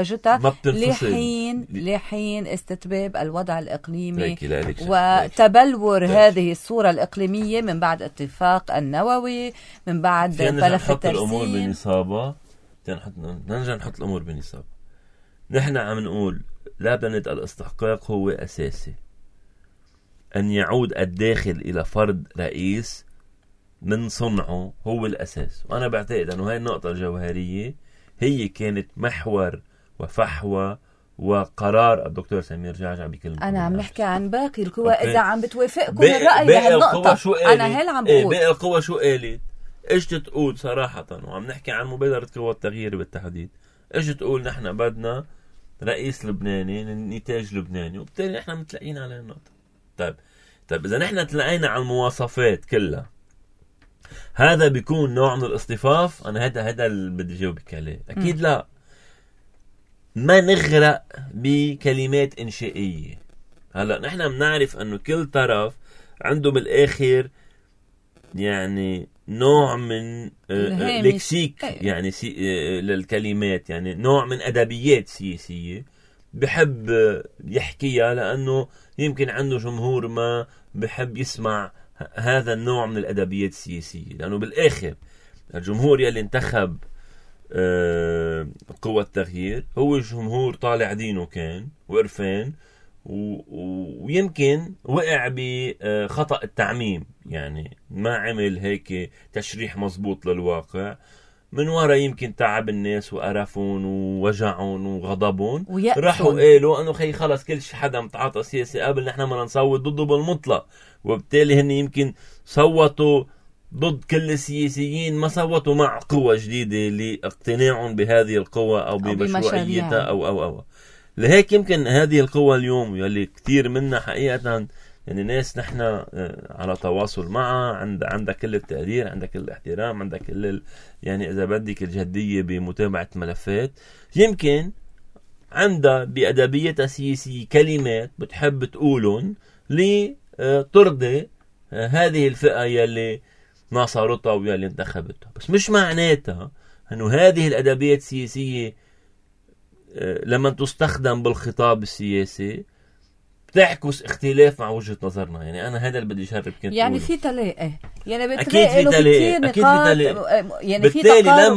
درجتها لحين استتباب الوضع الإقليمي وتبلور هذه الصورة الإقليمية من بعد اتفاق النووي، من بعد ملف الترسيم. نرجع نحط الأمور بنصاب. نحن عم نقول لابد الاستحقاق هو أساسي، أن يعود الداخل إلى فرد رئيس من صنعه هو الأساس. وأنا بعتقد أنه هاي النقطة الجوهرية هي كانت محور وفحوى وقرار الدكتور سمير جعجع بكل. أنا عم نحكي عن باقي القوى إذا عم بتوافقكم الرأي بهالنقطة. أنا هل عم بقول باقي القوى شو قالت؟ ايش تقول صراحة، وعم نحكي عن مبادرة قوى التغيير بالتحديد، ايش تقول؟ نحن بدنا رئيس لبناني، نتاج لبناني، وبالتالي نحن متلاقين على النقطة. طيب إذا نحن تلاقينا على المواصفات كلها، هذا بيكون نوع من الاصطفاف؟ أنا هذا اللي بدي جاوبك عليه. أكيد لا. ما نغرق بكلمات إنشائية. هلا نحن بنعرف أنه كل طرف عنده بالآخر يعني نوع من لكسيك يعني للكلمات، يعني نوع من أدبيات سياسية بحب يحكيها، لأنه يمكن عنده جمهور ما بحب يسمع هذا النوع من الأدبيات السياسية، لأنه بالآخر الجمهور يلي انتخب قوة التغيير هو جمهور طالع دينه كان وقرفان، ويمكن وقع بخطأ التعميم، يعني ما عمل هيك تشريح مزبوط للواقع، من وراء يمكن تعب الناس وقرفون ووجعون وغضبون، راحوا قالوا انه خي خلص كل حدا متعاطى سياسي قبل نحن ما نصوت ضده بالمطلق، وبالتالي هن يمكن صوتوا ضد كل السياسيين، ما صوتوا مع قوة جديدة لاقتناعهم بهذه القوة او بمشروعيتها او لهيك يمكن هذه القوة اليوم يلي كتير منا حقيقة يعني ناس نحن على تواصل معها، عندها كل التقدير، عندها كل الاحترام، عندها كل يعني إذا بدك الجدية بمتابعة ملفات، يمكن عندها بأدبيتها السياسية كلمات بتحب تقولن لترضي هذه الفئة يلي ناصرتها ويلي انتخبتها. بس مش معناتها أنه هذه الأدبيات السياسية لما تستخدم بالخطاب السياسي بتعكس اختلاف مع وجهة نظرنا. يعني أنا هذا اللي بدي أشرب كنت يعني في تلاقي، يعني أكيد في تلاقي، أكيد في تلاقي. يعني بالتالي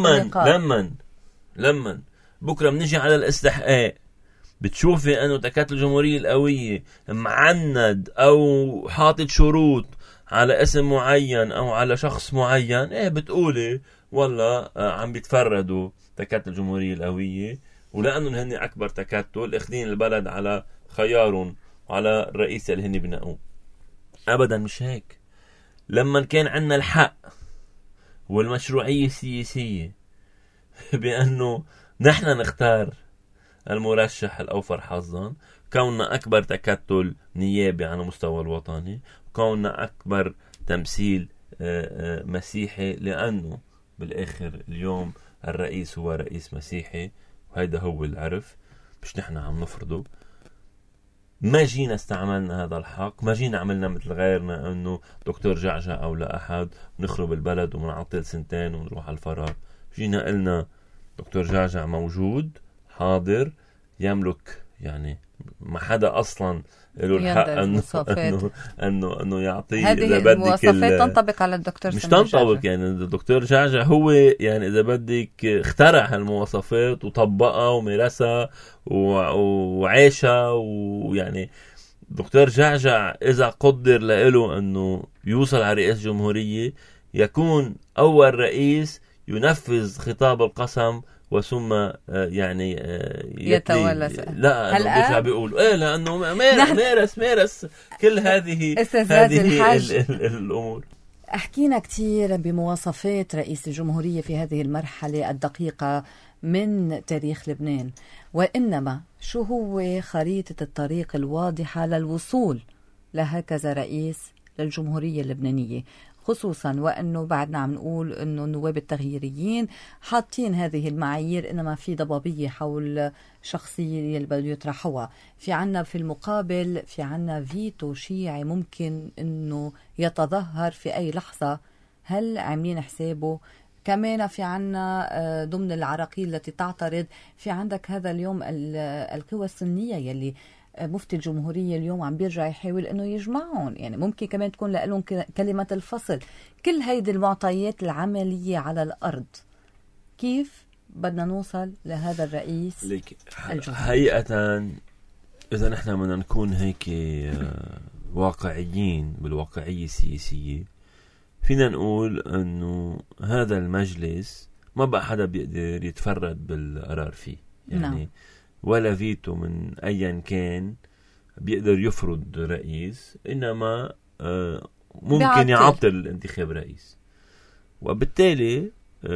لما بكرة بنجي على الاستحقاق بتشوفي أنه تكتل الجمهورية القوية معند أو حاطط شروط على اسم معين أو على شخص معين، بتقولي والله عم بيتفردوا تكتل الجمهورية القوية، ولأنه هن أكبر تكتل اخذين البلد على خيارهم وعلى الرئيس اللي هن بنقوه. أبدا مش هيك. لما كان عنا الحق والمشروعية السياسية بأنه نحن نختار المرشح الأوفر حظا، كوننا أكبر تكتل نيابي على مستوى الوطني، كوننا أكبر تمثيل مسيحي، لأنه بالآخر اليوم الرئيس هو رئيس مسيحي، وهيدا هو العرف، مش نحن عم نفرضه. ما جينا استعملنا هذا الحق، ما جينا عملنا مثل غيرنا انه دكتور جعجع او لا احد نخرب البلد ومنعطل سنتين ونروح على الفراغ. جينا قلنا دكتور جعجع موجود حاضر يملك، يعني ما حدا اصلا له الحق انه يعطي هذه المواصفات تنطبق على الدكتور، مش تنطبق. يعني الدكتور جعجع هو يعني اذا بدك اخترع هالمواصفات وطبقها ومارسها وعاشها، ويعني دكتور جعجع اذا قدر له انه يوصل على رئاسة جمهورية يكون اول رئيس ينفذ خطاب القسم وثم يعني يتولى. لا برجع بيقول لانه مارس كل هذه الامور. حكينا كتير بمواصفات رئيس الجمهورية في هذه المرحلة الدقيقة من تاريخ لبنان، وإنما شو هو خريطة الطريق الواضحة للوصول لهكذا رئيس للجمهورية اللبنانية، خصوصا وأنه بعدنا عم نقول أنه النواب التغييريين حاطين هذه المعايير، إنما في ضبابية حول شخصية اللي بده يطرحوها. في عنا في المقابل في عنا فيتو شيعي ممكن أنه يتظاهر في أي لحظة. هل عاملين حسابه كمان في عنا ضمن العراقيل التي تعترض، في عندك هذا اليوم القوى السنية يلي مفتي الجمهورية اليوم عم بيرجع يحاول انه يجمعهم، يعني ممكن كمان تكون لهم كلمة الفصل. كل هيدي المعطيات العملية على الأرض، كيف بدنا نوصل لهذا الرئيس حقيقة إذا نحن بدنا نكون هيك واقعيين بالواقعية السياسية، فينا نقول أنه هذا المجلس ما بقى حدا بيقدر يتفرد بالقرار فيه، يعني ولا فيتو من أيا كان بيقدر يفرض رئيس، إنما ممكن يعطل الانتخاب رئيس. وبالتالي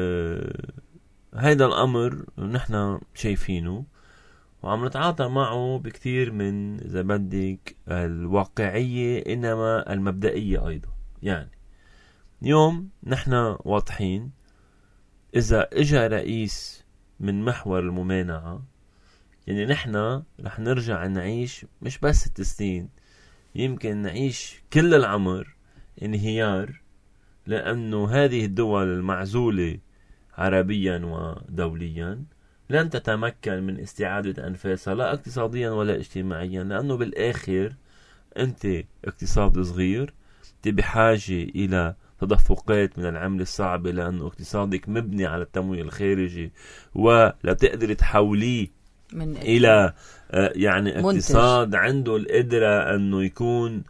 هيدا الأمر نحن شايفينه وعم نتعاطى معه بكتير من إذا بدك الواقعية إنما المبدئية أيضا. يعني يوم نحن واضحين إذا إجا رئيس من محور الممانعة، يعني نحن رح نرجع نعيش مش بس 6 سنين، يمكن نعيش كل العمر انهيار، لأنه هذه الدول المعزولة عربيا ودوليا لن تتمكن من استعادة أنفاسها لا اقتصاديا ولا اجتماعيا، لأنه بالآخر أنت اقتصاد صغير، أنت بحاجة إلى تدفقات من العملة الصعبة، لأنه اقتصادك مبني على التمويل الخارجي، ولا تقدر تحوليه إلى يعني اقتصاد منتج عنده القدرة أنه يكون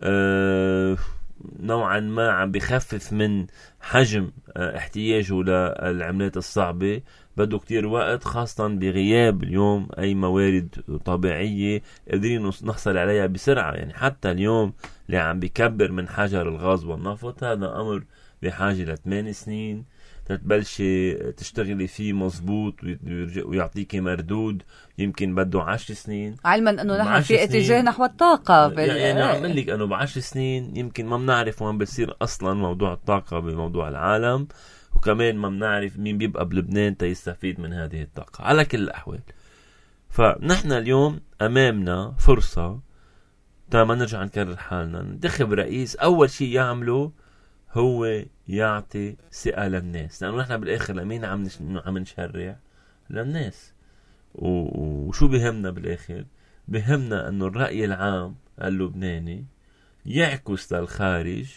نوعا ما عم بخفف من حجم احتياجه للعملات الصعبة. بده كتير وقت، خاصة بغياب اليوم أي موارد طبيعية قادرين نحصل عليها بسرعة. يعني حتى اليوم اللي عم بيكبر من حجر الغاز والنفط، هذا أمر بحاجة ل8 سنين تتبلشي تشتغلي فيه مظبوط ويعطيك مردود، يمكن بده 10 سنين، علما أنه نحن في اتجاه نحو الطاقة. يعني عم لك أنه ب10 سنين يمكن ما بنعرف وين بصير أصلا موضوع الطاقة بموضوع العالم، وكمان ما بنعرف مين بيبقى بلبنان تيستفيد من هذه الطاقة. على كل الأحوال، فنحن اليوم أمامنا فرصة ما نرجع نكرر حالنا، ننتخب رئيس أول شيء يعمله هو يعطي ثقة للناس، لأنه نحن بالآخر لمين عم نشرع؟ للناس. وشو بهمنا بالآخر؟ بهمنا أنه الرأي العام اللبناني يعكس للخارج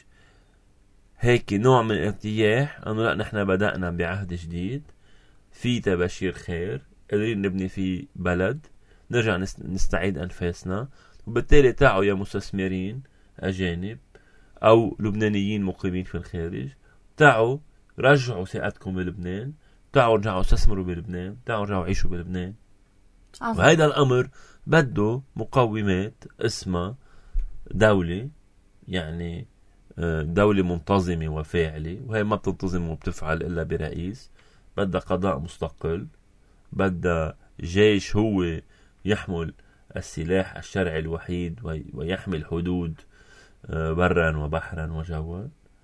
هيك نوع من ارتياح أنه لا، نحن بدأنا بعهد جديد في تبشير خير، قادرين نبني فيه بلد، نرجع نستعيد أنفاسنا. وبالتالي تعوا يا مستثمرين أجانب أو لبنانيين مقيمين في الخارج، تعوا رجعوا ثقتكم بلبنان، تعوا رجعوا استثمروا بلبنان، تعوا رجعوا عيشوا بلبنان. وهذا الأمر بده مقومات اسمها دولة، يعني دولة منتظمة وفاعلة، وهي ما بتنتظم وبتفعل إلا برئيس. بدها قضاء مستقل، بدها جيش هو يحمل السلاح الشرعي الوحيد ويحمي الحدود برا وبحرا وجوا.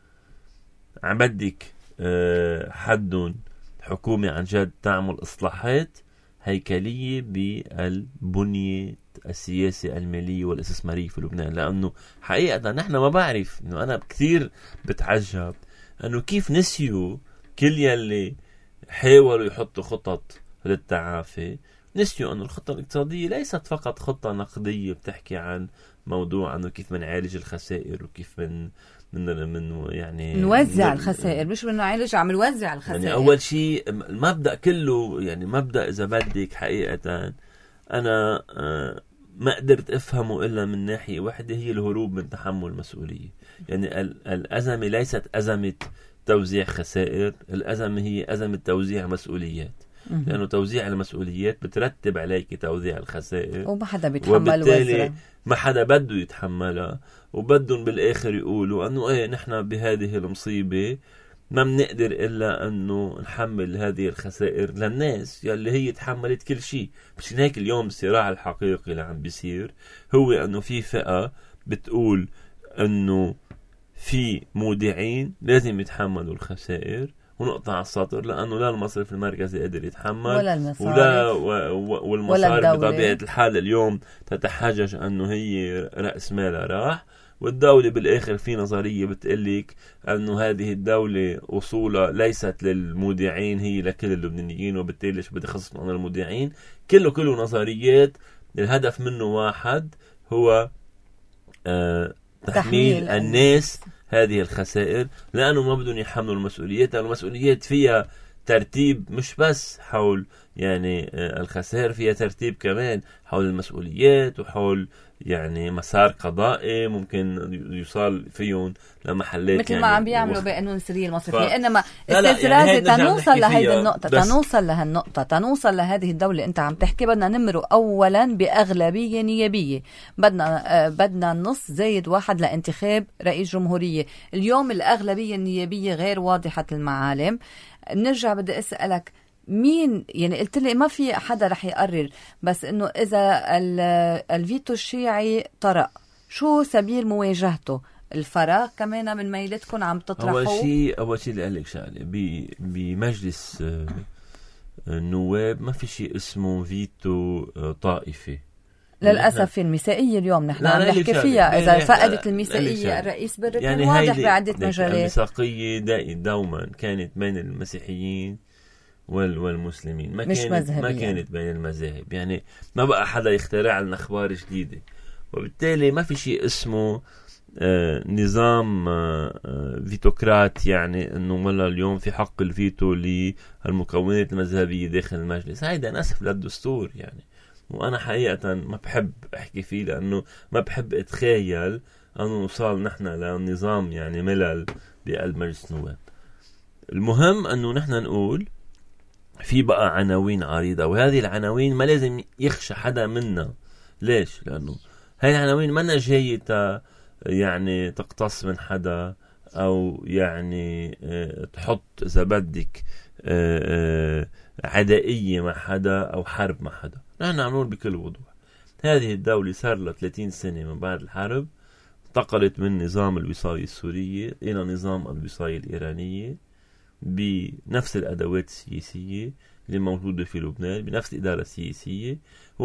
عم بدك حد حكومة عن جد تعمل إصلاحات هيكلية بالبنية السياسة المالية والاستثمارية في لبنان. لأنه حقيقة نحن ما بعرف، إنه أنا كثير بتعجب أنه كيف نسيوا كل يلي حاولوا يحطوا خطط للتعافي، نسيوا أنه الخطة الاقتصادية ليست فقط خطة نقدية بتحكي عن موضوع أنه كيف منعالج الخسائر وكيف من يعني نوزع الخسائر، مش نعالج، عم نوزع الخسائر. يعني أول شيء المبدأ كله، يعني مبدأ إذا بدك حقيقة أنا ما قدرت أفهمه إلا من ناحية واحدة، هي الهروب من تحمل مسؤولية. يعني الأزمة ليست أزمة توزيع خسائر، الأزمة هي أزمة توزيع مسؤوليات، لأنه توزيع المسؤوليات بترتب عليك توزيع الخسائر، وما حدا بيتحمل، وبالتالي ما حدا بده يتحملها. وبدهم بالآخر يقولوا أنه إيه، نحن بهذه المصيبة ما بنقدر إلا أنه نحمل هذه الخسائر للناس يلي هي تحملت كل شيء. مش هيك اليوم الصراع الحقيقي اللي عم بيصير هو أنه في فئة بتقول أنه في مودعين لازم يتحملوا الخسائر، ونقطع السطر، لأنه لا المصرف المركزي قادر يتحمل ولا المصارف والمصارف بطبيعة الحال اليوم تتحجج أنه هي رأس مالها راح. والدولة بالآخر في نظرية بتقلك أنه هذه الدولة أصولها ليست للمودعين، هي لكل اللبنانيين، وبالتالي شو بدي خصص عن المودعين. كله نظريات، الهدف منه واحد، هو تحميل الناس هذه الخسائر، لأنه ما بدهم يحملوا المسؤوليات، لأنه المسؤوليات فيها ترتيب مش بس حول يعني الخسائر، فيها ترتيب كمان حول المسؤوليات وحول يعني مسار قضائي ممكن يوصل فيهم لمحلات مثل يعني ما عم بيعملوا بقانون السرية المصرفية. إنما استاذ رازي تنوصل لهذه النقطة، تنوصل لهذه الدولة أنت عم تحكي، بدنا نمرق أولا بأغلبية نيابية، بدنا النص زايد واحد لانتخاب رئيس جمهورية. اليوم الأغلبية النيابية غير واضحة المعالم. نرجع بدي أسألك مين، يعني قلت لي ما في حدا رح يقرر، بس انه اذا الفيتو الشيعي طرق، شو سبيل مواجهته؟ الفراغ كمان من ميلتكم عم تطرحوا؟ اول شيء اللي لك شغله بمجلس النواب ما في شيء اسمه فيتو طائفي للأسف. في الميثاقية اليوم نحن عم نحكي فيها، إذا فقدت الميثاقية الرئيس بركن يعني واضح بعدة مجالات. الميثاقية دوما كانت بين المسيحيين والمسلمين، ما كانت بين المذاهب. يعني ما بقى حدا يخترع لنا أخبار جديدة، وبالتالي ما في شيء اسمه نظام فيتوكرات، يعني انه والله اليوم في حق الفيتو للمكونات المذهبية داخل المجلس. هيدا نسف للدستور يعني، وانا حقيقة ما بحب احكي فيه، لانه ما بحب اتخيل انه نوصل نحن لنظام يعني ملل بقلب مجلس النواب. المهم انه نحن نقول في بقى عناوين عريضة، وهذه العناوين ما لازم يخشى حدا منا. ليش؟ لانه هاي العناوين ما جاية يعني تقتص من حدا، او يعني تحط اذا بدك عدائية مع حدا او حرب مع حدا. نحن عم نقول بكل وضوح هذه الدولة صار لها 30 سنة من بعد الحرب انتقلت من نظام الوصاية السورية إلى نظام الوصاية الإيرانية بنفس الأدوات السياسية اللي موجودة في لبنان، بنفس الإدارة السياسية،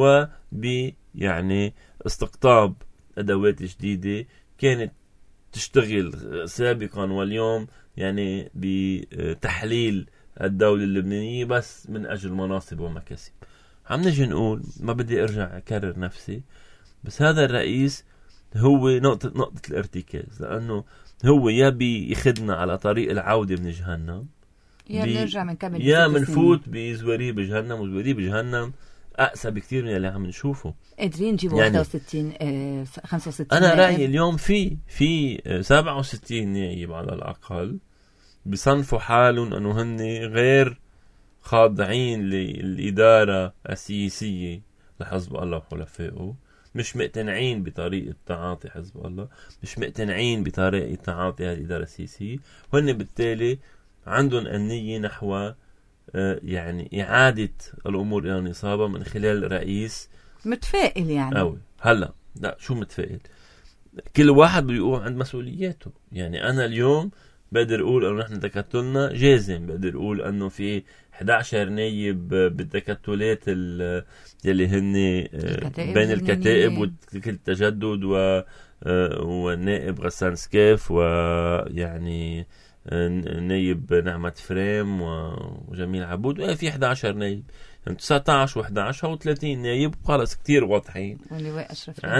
يعني استقطاب أدوات جديدة كانت تشتغل سابقا واليوم يعني بتحليل الدولة اللبنانية بس من أجل مناصب ومكاسب. عم نجي نقول، ما بدي أرجع أكرر نفسي، بس هذا الرئيس هو نقطة الارتكاز، لأنه هو يا بيخدنا على طريق العودة من جهنم، يا بنرجع من كامل، يا منفوت بزواريه بجهنم، وزواريه بجهنم أقسى بكتير من اللي عم نشوفه. قادرين نجيبوا يعني 61 65. أنا رأيي اليوم في 67 نائب على الأقل بصنفوا حالهم أنه هن غير خاضعين للإدارة السياسية لحزب الله وحلفائه، مش مقتنعين بطريقة تعاطي حزب الله، مش مقتنعين بطريقة تعاطي هذه الإدارة السياسية، وهن بالتالي عندهم النية نحو يعني إعادة الأمور إلى نصابها من خلال رئيس متفائل. يعني أوي هلا لا شو متفائل، كل واحد بيقوم عند مسؤولياته. يعني أنا اليوم بقدر أقول أنه نحن تكتلنا جازم، بقدر أقول أنه في 11 نايب بالتكتلات يلي هن بين الكتائب والتجدد والنائب غسان سكاف، ويعني نايب نعمة فريم وجميل عبود، في 11 نايب، يعني 19 و11 و 30 نايب خلص كتير واضحين. واللواء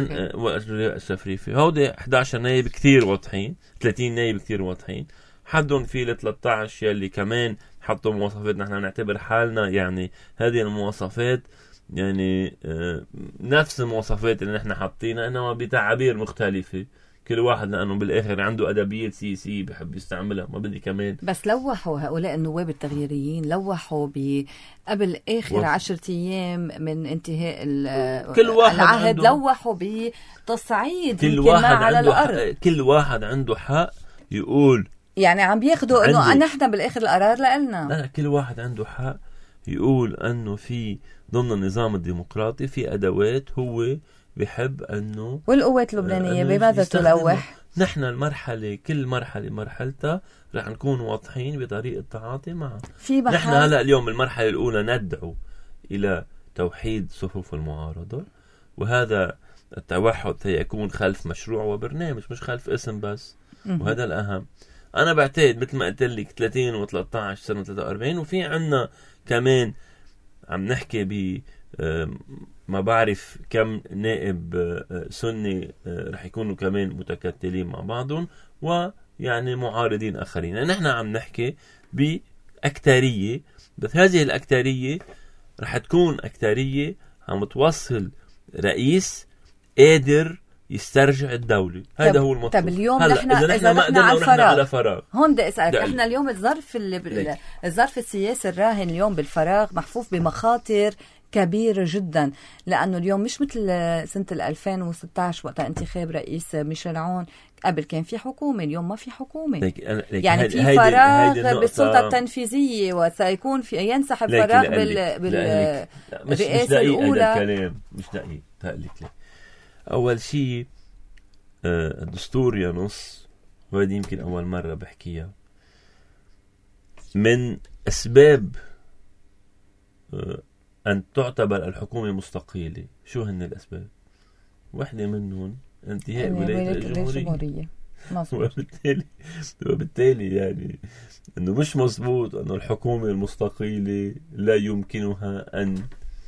أشرف ريفي هودي 11 نايب كتير واضحين، 30 نايب كتير واضحين، حدهم في ل 13 يلي كمان حطوا مواصفات نحن نعتبر حالنا يعني هذه المواصفات يعني نفس المواصفات اللي نحن حاطينها، انما بتعابير مختلفة كل واحد، لأنه بالآخر عنده أدبية سياسية بحب يستعملها. ما بدي كمان بس لوحوا هؤلاء النواب التغييريين، لوحوا قبل آخر 10 أيام من انتهاء العهد، لوحوا بتصعيد يمكن على الأرض. كل واحد عنده حق يقول، يعني عم بياخدوا انه نحن بالاخر القرار لنا. لا كل واحد عنده حق يقول انه في ضمن النظام الديمقراطي في ادوات هو بحب أنه والقوات اللبنانية بماذا تلوح؟ نحن المرحلة كل مرحلة مرحلتها رح نكون واضحين بطريقة التعاطي معها. نحن هلأ اليوم المرحلة الأولى ندعو إلى توحيد صفوف المعارضة، وهذا التوحد سيكون خلف مشروع وبرنامج مش خلف اسم بس. وهذا الأهم. أنا بعتقد مثل ما قلت لك 30 و13 سنة 43، وفي عنا كمان عم نحكي ب ما بعرف كم نائب سني رح يكونوا كمان متكتلين مع بعضهم، ويعني معارضين آخرين. يعني نحن عم نحكي بأكترية، بس هذه الأكترية رح تكون أكترية عم توصل رئيس قادر يسترجع الدولة. هذا هو المطلوب. طب اليوم نحن إذا رحنا على فراغ هون بدي أسألك، احنا اليوم الظرف السياسي الراهن اليوم بالفراغ محفوف بمخاطر كبيرة جدا، لأنه اليوم مش مثل سنة 2016 وقت انتخاب رئيس ميشيل عون. قبل كان في حكومة، اليوم ما في حكومة. يعني في فراغ بالسلطة التنفيذية، وسيكون في ينسحب فراغ بالرئاسة الأولى. الكلام مش دقيق. لك أول شيء الدستور ينص، وهذه يمكن أول مرة بحكيها، من أسباب أن تعتبر الحكومة مستقيلة. شو هن الأسباب؟ واحدة منهم انتهاء ولاية الجمهورية. وبالتالي يعني أنه مش مزبوط أنه الحكومة المستقيلة لا يمكنها أن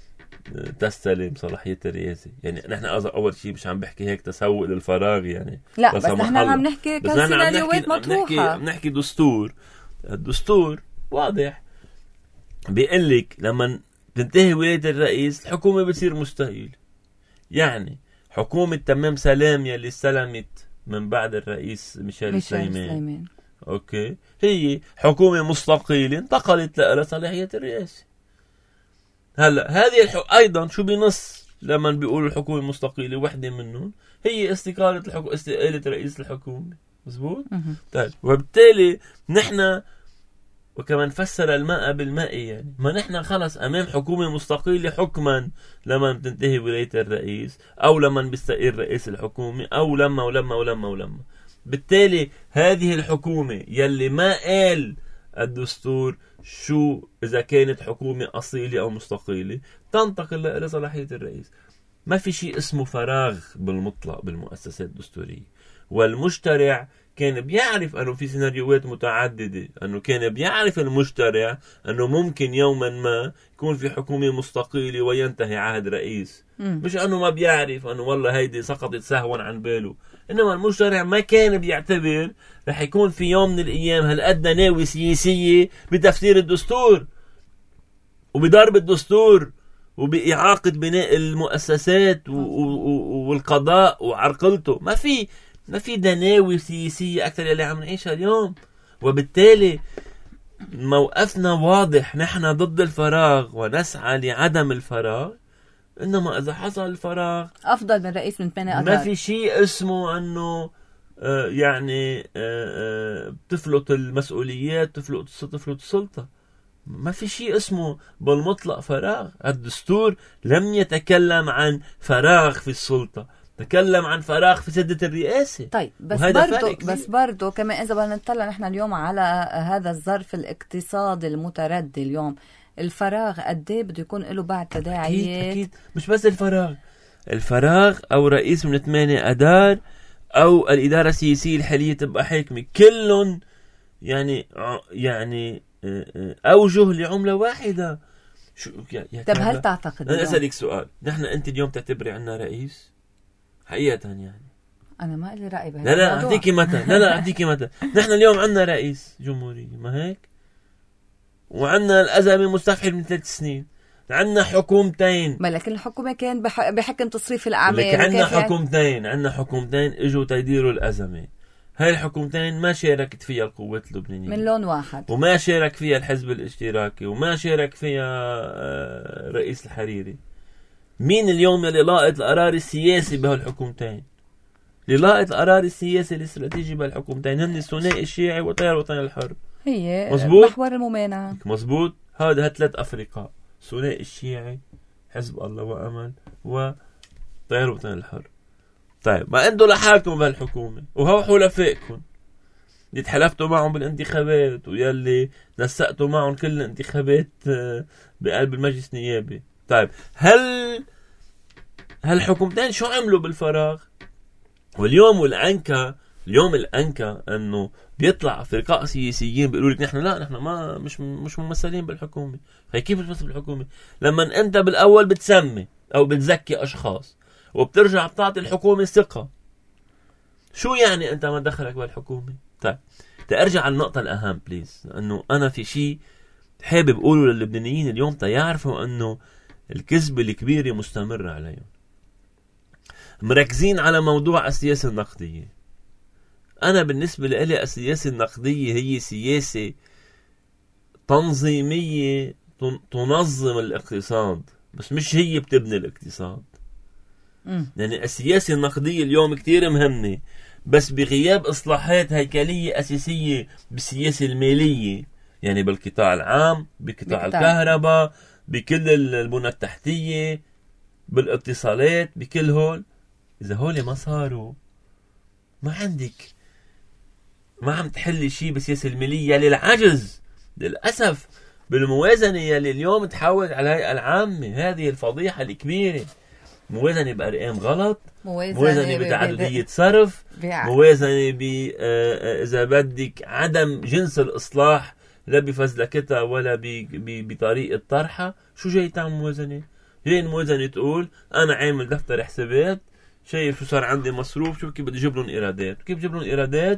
تستلم صلاحية الرئاسة. يعني نحن أول شيء مش عم بحكي هيك تسوق للفراغ يعني، لا بس نحن عم نحكي كسيناريوهات مطروحة. عم نحكي دستور. الدستور واضح بيقلك لما تنتهي ولاية الرئيس الحكومة بتصير مستقيلة. يعني حكومة تمام سلام يلي استلمت من بعد الرئيس ميشيل سليمان اوكي، هي حكومة مستقيلة انتقلت لها صلاحية الرئاسة. هلا هذه ايضا شو بنص لما بيقولوا الحكومة مستقيلة، وحدة منهم هي استقالة رئيس الحكومة. مزبوط. طيب وبالتالي نحن وكمان فسر الماء بالماء، يعني ما نحن خلص امام حكومة مستقيلة حكما لما تنتهي ولاية الرئيس، او لما بيستقيل رئيس الحكومة، او لما. بالتالي هذه الحكومة يلي ما قال الدستور شو اذا كانت حكومة اصيلة او مستقيلة تنتقل لصلاحية الرئيس. ما في شيء اسمه فراغ بالمطلق بالمؤسسات الدستورية. والمشترع كان بيعرف أنه في سيناريوهات متعددة، أنه كان بيعرف المشترع أنه ممكن يوما ما يكون في حكومة مستقيلة وينتهي عهد رئيس. مش أنه ما بيعرف أنه والله هيدي سقطت سهوا عن باله، إنما المشترع ما كان بيعتبر رح يكون في يوم من الأيام هالقد ناوي سياسية بتفسير الدستور وبضرب الدستور وبإعاقة بناء المؤسسات والقضاء وعرقلته. ما في دناوي سياسية أكثر اللي عم نعيشها اليوم. وبالتالي موقفنا واضح، نحن ضد الفراغ ونسعى لعدم الفراغ. إنما إذا حصل الفراغ أفضل من رئيس من 8 أدار. ما في شيء اسمه أنه يعني بتفلت المسؤوليات، تفلت السلطة. ما في شيء اسمه بالمطلق فراغ. الدستور لم يتكلم عن فراغ في السلطة، تكلم عن فراغ في سدة الرئاسة. طيب بس برضو كمان إذا بدنا نطلع نحن اليوم على هذا الظرف الاقتصادي المتردي اليوم، الفراغ قديه بده يكون له بعد تداعيات؟ أكيد مش بس الفراغ أو رئيس من 8 أدار أو الإدارة السياسية الحالية تبقى حاكمة، كلهم يعني أوجه لعملة واحدة. طب هل تعتقد؟ أنا أسألك سؤال، نحن أنت اليوم تعتبري عنا رئيس حقيقة؟ يعني أنا ما لي رأي بهذا لا أعطيكي متى نحن اليوم عنا رئيس جمهورية، ما هيك؟ وعنا الأزمة مستفحل من 3 سنين، عنا حكومتين. لكن الحكومة كان بحكم تصريف الأعمال. عنا حكومتين اجوا تيديروا الأزمة. هاي الحكومتين ما شاركت فيها القوات اللبنانية من لون واحد، وما شارك فيها الحزب الاشتراكي، وما شارك فيها رئيس الحريري. مين اليوم اللي لاقط القرار السياسي بهالحكومتين؟ اللي لاقط القرار السياسي الاستراتيجي بهالحكومتين هن الثنائي الشيعي وتيار الوطن الحر. هي مزبوط؟ محور الممانعة. مزبوط. هذا 3 أفرقاء، الثنائي الشيعي، حزب الله وأمل، وتيار التيار الوطني الحر. طيب ما انتوا لحالكم بهالحكومة وهو حلفائكم اللي تحلفتوا معهم بالانتخابات ويلي نسقتوا معهم كل الانتخابات بقلب المجلس النيابي. طيب هالحكومتين شو عملوا بالفراغ؟ واليوم الأنكى انه بيطلع فرقاء سياسيين بيقولوا لك نحن ما مش ممثلين بالحكومة. هي كيف بتمثل بالحكومة؟ لما انت بالاول بتسمي او بتزكي اشخاص وبترجع بتعطي الحكومة ثقة، شو يعني انت ما دخلك بالحكومة؟ طيب ترجع على النقطة الأهم بليز، أنه أنا في شيء حابب أقوله للبنانيين اليوم تيعرفوا أنه الكذبة الكبيرة مستمرة عليهم. مركزين على موضوع السياسة النقدية. أنا بالنسبة لي السياسة النقدية هي سياسة تنظيمية تنظم الاقتصاد، بس مش هي بتبني الاقتصاد. يعني السياسة النقدية اليوم كتير مهمة، بس بغياب إصلاحات هيكلية أساسية بالسياسة المالية، يعني بالقطاع العام، بقطاع الكهرباء، بكل البنى التحتية، بالاتصالات، بكل هول. إذا هول ما صاروا ما عم تحلي شيء بالسياسة المالية للعجز للأسف بالموازنة يلي اليوم تحولت على الهيئة العامة. هذه الفضيحة الكبيرة. موازنة بأرقام غلط، موازنة بتعددية صرف، موازنة إذا بدك عدم جنس الإصلاح لا بفزلكتها ولا بطريقة طرحها. شو جاي تعمل موازنة؟ جاي الموازنة تقول أنا عامل دفتر حسابات، شايف شو صار عندي مصروف، شوف كيف بدي اجيب لهم ايرادات. كيف بجيب لهم ايرادات؟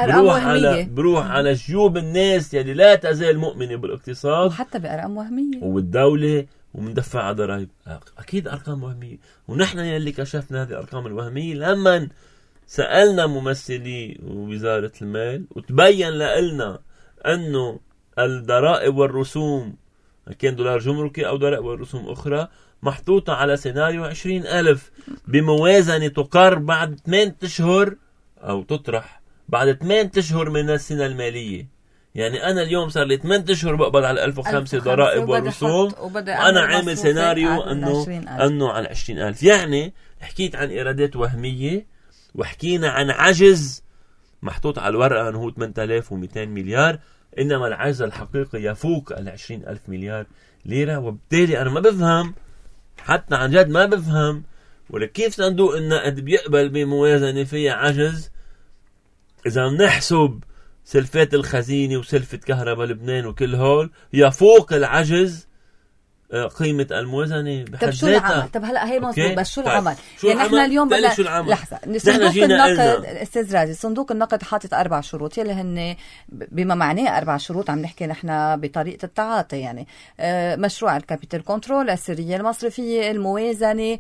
بروح على جيوب الناس يلي لا تزال مؤمنة بالاقتصاد، وحتى بأرقام وهمية، والدولة ومندفع على ضرائب. اكيد ارقام وهمية. ونحن يلي كشفنا هذه الارقام الوهمية لما سألنا ممثلي وزارة المال، وتبين لنا انه الضرائب والرسوم كان دولار جمركي او ضرائب والرسوم اخرى محطوطة على سيناريو 20,000 بموازنة تقر بعد 8 أشهر أو تطرح بعد 8 أشهر من السنة المالية. يعني أنا اليوم صار لي 8 أشهر بقبض على 1005 ضرائب والرسوم، وأنا عامل سيناريو أنه على 20,000. يعني حكيت عن إيرادات وهمية، وحكينا عن عجز محطوط على الورقة أنه هو 8200 مليار، إنما العجز الحقيقي يفوق 20,000 مليار ليرة. وبالتالي أنا ما بفهم، حتى عن جد ما بفهم، ولا كيف صندوق النقد بيقبل بموازنة فيها عجز إذا نحسب سلفات الخزينة وسلفة كهرباء لبنان وكل هول يفوق العجز قيمة الموازنة بحد ذاتها. طب هلا هي مظبوط، بس شو العمل؟ يعني احنا اليوم لحظة، صندوق النقد استاذ رازي، صندوق النقد حاطط 4 شروط يلي هن بما معناه 4 شروط. عم نحكي نحن بطريقة التعاطي، يعني مشروع الكابيتال كنترول، السرية المصرفية، الموازنة،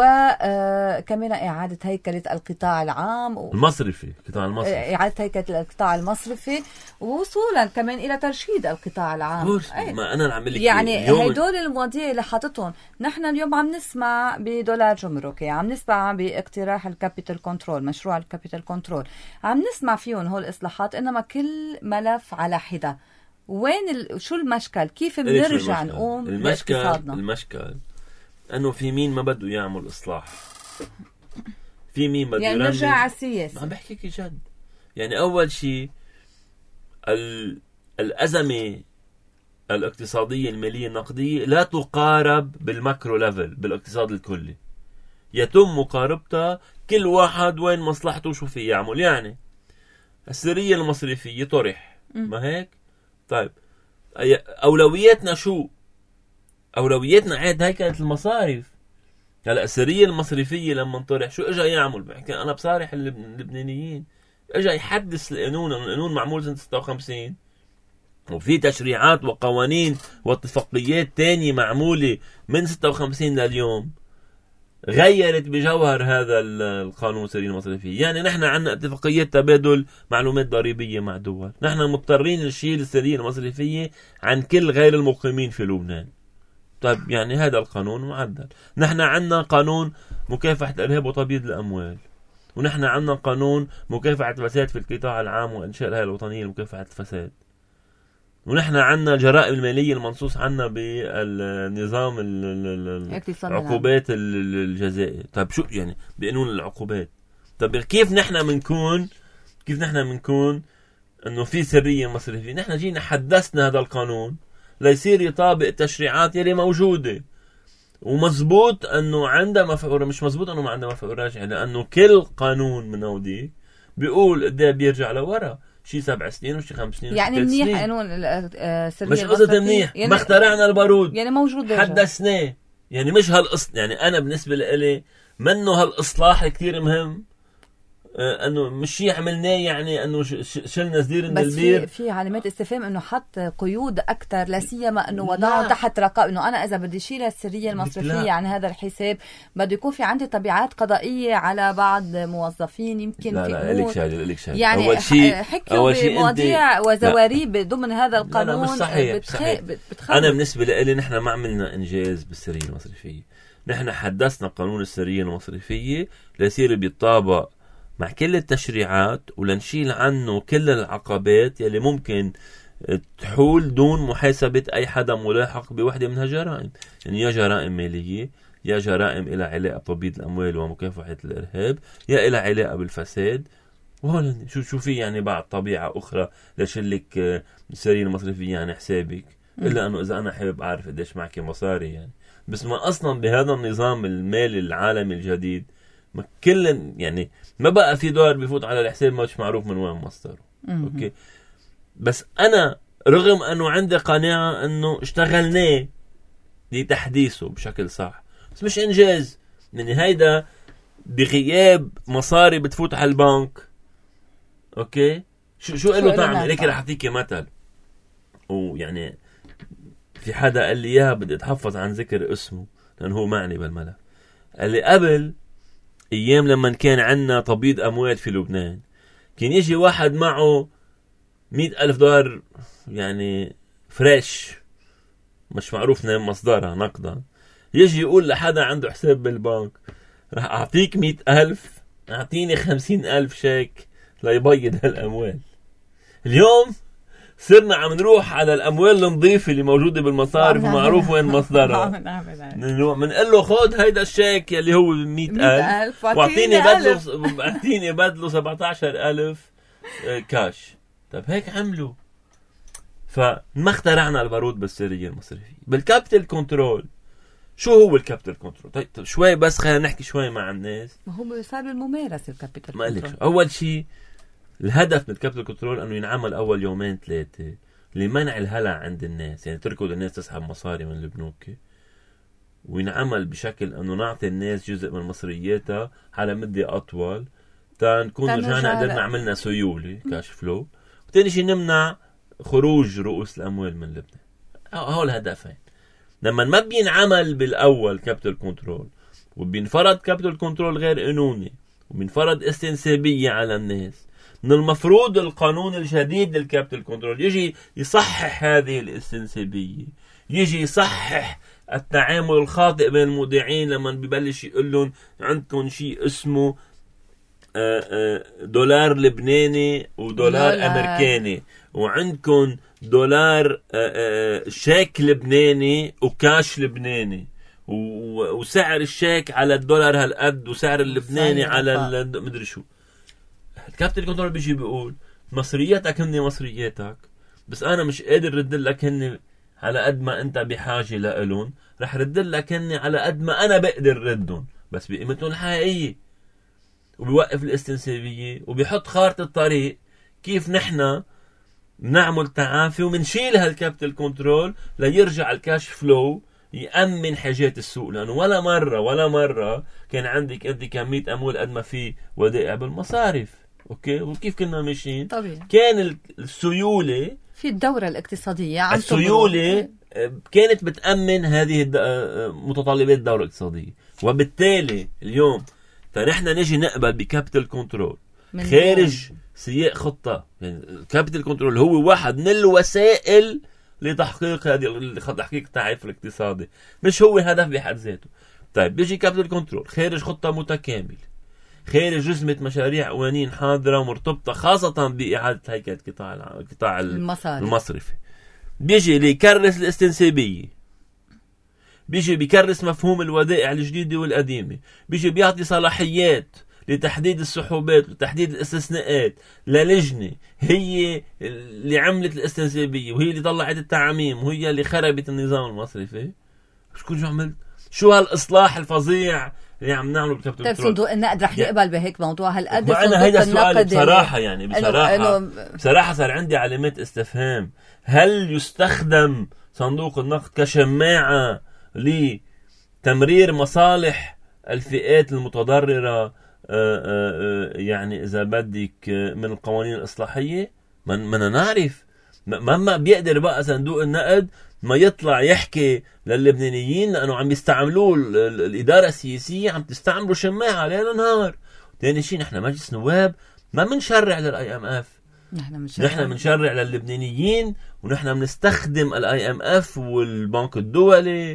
وكمان إعادة هيكلة القطاع العام المصرفي، القطاع المصرفي، إعادة هيكلة القطاع المصرفي، ووصولا كمان إلى ترشيد القطاع العام. ما أنا عم لك يعني هدول المواضيع اللي حاطتهم. نحن اليوم عم نسمع بدولار جمركي، عم نسمع باقتراح الكابيتال كنترول، مشروع الكابيتال كنترول، عم نسمع فيهم هول الإصلاحات، إنما كل ملف على حدة. وين شو المشكل؟ كيف بنرجع نقوم باقتصادنا؟ المشكل أنه في مين ما بده يعمل إصلاح، في مين بده يعني نرجع على السياسة. عم بحكيك جد. يعني أول شيء الأزمة الاقتصادية المالية النقدية لا تقارب بالماكرو ليفل بالاقتصاد الكلي، يتم مقاربتها كل واحد وين مصلحته شو في يعمل. يعني السرية المصرفية طرح، ما هيك؟ طيب أولوياتنا شو؟ أولوياتنا عاد هيكلة المصارف. هلا السرية المصرفية لما طرح شو اجا يعمل؟ بحكي أنا بصارح اللبنانيين، اجا يحدث القانون معمول سنة 56، وفي تشريعات وقوانين واتفاقيات تانية معمولة من 56 لليوم غيرت بجوهر هذا القانون السرية المصرفية. يعني نحن عنا اتفاقيات تبادل معلومات ضريبية مع دول، نحن مضطرين نشيل السرية المصرفية عن كل غير المقيمين في لبنان. طيب يعني هذا القانون معدل. نحن عنا قانون مكافحة الإرهاب وتبييض الأموال، ونحن عنا قانون مكافحة الفساد في القطاع العام وإنشاء الهيئة الوطنية لمكافحة الفساد. ونحن عنا الجرائم المالية المنصوص عنها بالنظام العقوبات الجزائي. طيب شو يعني بقانون العقوبات؟ طيب كيف نحن منكون انه في سرية مصرفية؟ نحن جينا حدثنا هذا القانون ليصير يطابق التشريعات يلي موجودة، ومزبوط انه عندها مفعول، مش مزبوط انه ما عندها مفعول راجع، لانه كل قانون من هودي بيقول قد ايه بيرجع لورا، شي 7 سنين وشي 5 سنين يعني منيح قانون السرية مش قصة منيح يعني ما اخترعنا البارود يعني موجود حدثناه، يعني مش يعني انا بالنسبة لي منه هالاصلاح كتير مهم، انه مش شيء عملناه يعني انه شلنا زدير من البير. بس في علامات استفهام انه حط قيود اكثر، لا سيما انه وضعه تحت رقابه، انه انا اذا بدي شيل السريه المصرفيه عن هذا الحساب بده يكون في عندي تبعات قضائيه على بعض موظفين. يمكن لا في لك شغله يعني اول شيء حكوا بمواضيع وزواريب ضمن هذا القانون. لا مش صحيح. انا بالنسبه لي نحن ما عملنا انجاز بالسريه المصرفيه، نحن حدثنا قانون السريه المصرفيه ليصير بيطابق مع كل التشريعات ولنشيل عنه كل العقبات يلي ممكن تحول دون محاسبة أي حدا ملاحق بوحدة منها جرائم، يعني يا جرائم مالية، يا جرائم إلى علاقة بتبييض الأموال ومكافحة الإرهاب، يا إلى علاقة بالفساد. وهون شو في يعني بعد طبيعة أخرى لشلك السرية المصرفية يعني حسابك، إلا أنه إذا أنا حابب أعرف قديش معك مصاري يعني. بس ما أصلا بهذا النظام المالي العالمي الجديد ما كل يعني ما بقى في دولار بيفوت على الحساب مش معروف من وين مصدره. اوكي بس انا رغم انه عندي قناعه انه اشتغلناه لتحديثه بشكل صح، بس مش انجاز. يعني هيدا بغياب مصاري بتفوت على البنك. اوكي شو له طعم؟ ليك رح اعطيك مثل، ويعني في حدا قال لي اياها بدي اتحفظ عن ذكر اسمه لانه هو معني بالملف. قال لي قبل ايام لما كان عندنا تبييض اموال في لبنان كان يجي واحد معه $100,000 يعني فريش مش معروف نام مصدرها نقدا، يجي يقول لحدا عنده حساب بالبنك رح اعطيك 100,000 اعطيني 50,000 شيك ليبيض هالاموال. اليوم صرنا عم نروح على الاموال النظيفه اللي موجوده بالمصارف ومعروف وين مصدرها، بنقول له خد هيدا الشيك اللي هو 100,000 واعطيني بدله 17,000 كاش. طب هيك عملوا. فما اخترعنا البارود بالسريه المصرفيه. بالكابيتال كنترول شو هو الكابيتال كنترول؟ طيب شوي بس خلينا نحكي شوي مع الناس. ما هو صار بالممارسه الكابيتال كنترول. اول شيء الهدف من الكابيتال كنترول انه ينعمل اول 2-3 يوم لمنع الهلع عند الناس، يعني تركوا الناس تسحب مصاري من البنوك، وينعمل بشكل انه نعطي الناس جزء من مصرياتها على مدة اطول تنكون رجعنا قدرنا عملنا سيولة كاش فلو. وتاني شيء نمنع خروج رؤوس الاموال من لبنان. هول الهدفين. لما ما بينعمل بالاول كابيتال كنترول وبينفرض كابيتال كنترول غير قانوني وبينفرض استنسابية على الناس، من المفروض القانون الجديد للكابيتال كنترول يجي يصحح هذه الاستنسابية، يجي يصحح التعامل الخاطئ بين المودعين لما ببلش يقول لهم عندكم شيء اسمه دولار لبناني ودولار امريكاني، وعندكم دولار شيك لبناني وكاش لبناني، وسعر الشيك على الدولار هالقد وسعر اللبناني على مدري شو. الكابيتال كنترول بيجي بيقول مصرياتك هن مصرياتك، بس انا مش قادر رد لك هن على قد ما انت بحاجه لهم، رح رد لك هن على قد ما انا بقدر ردهم بس بقيمتهم الحقيقيه. وبيوقف الاستنسابيه وبيحط خارطه الطريق كيف نحن بنعمل تعافي ومنشيل هالكابيتال كنترول ليرجع الكاش فلو يأمن حاجات السوق. لأنه ولا مرة كان عندك قد كمية أموال قد ما في ودائع بالمصارف. أوكي وكيف كنا ماشيين؟ طبيعي. كان السيولة في الدورة الاقتصادية السيولة كانت بتأمن هذه متطلبات الدورة الاقتصادية. وبالتالي اليوم فنحن نجي نقبل بكابيتال كنترول خارج سياق خطة. يعني الكابيتال كنترول هو واحد من الوسائل لتحقيق هذه تحقيق التعافي الاقتصادي، مش هو هدف بحد ذاته. طيب بيجي كابيتال كنترول خارج خطة متكاملة، خارج رسمة مشاريع قوانين حاضرة مرتبطة خاصة بإعادة هيكلة القطاع المصرفي. بيجي ليكرس الاستنسابية، بيجي بيكرس مفهوم الودائع الجديدة والقديمة، بيجي بيعطي صلاحيات لتحديد السحوبات وتحديد الاستثناءات للجنة هي اللي عملت الاستنسابية وهي اللي طلعت التعميم وهي اللي خربت النظام المصرفي. شو عملت؟ شو هالإصلاح الفظيع اللي عم نعمله بكتابة البترول؟ طيب صندوق النقد رح يقبل بهيك موضوع هالقد؟ أنا هيدا السؤال بصراحة، يعني بصراحة صار عندي علامات استفهام. هل يستخدم صندوق النقد كشماعة لتمرير مصالح الفئات المتضررة يعني إذا بدك من القوانين الإصلاحية؟ ما نعرف. ما بيقدر بقى صندوق النقد ما يطلع يحكي للبنانيين لأنه عم يستعملوه الإدارة السياسية، عم تستعملوا شماعة ليل نهار. تاني شيء نحن مجلس نواب ما منشرع للIMF، نحن منشرع للبنانيين، ونحن بنستخدم الIMF والبنك الدولي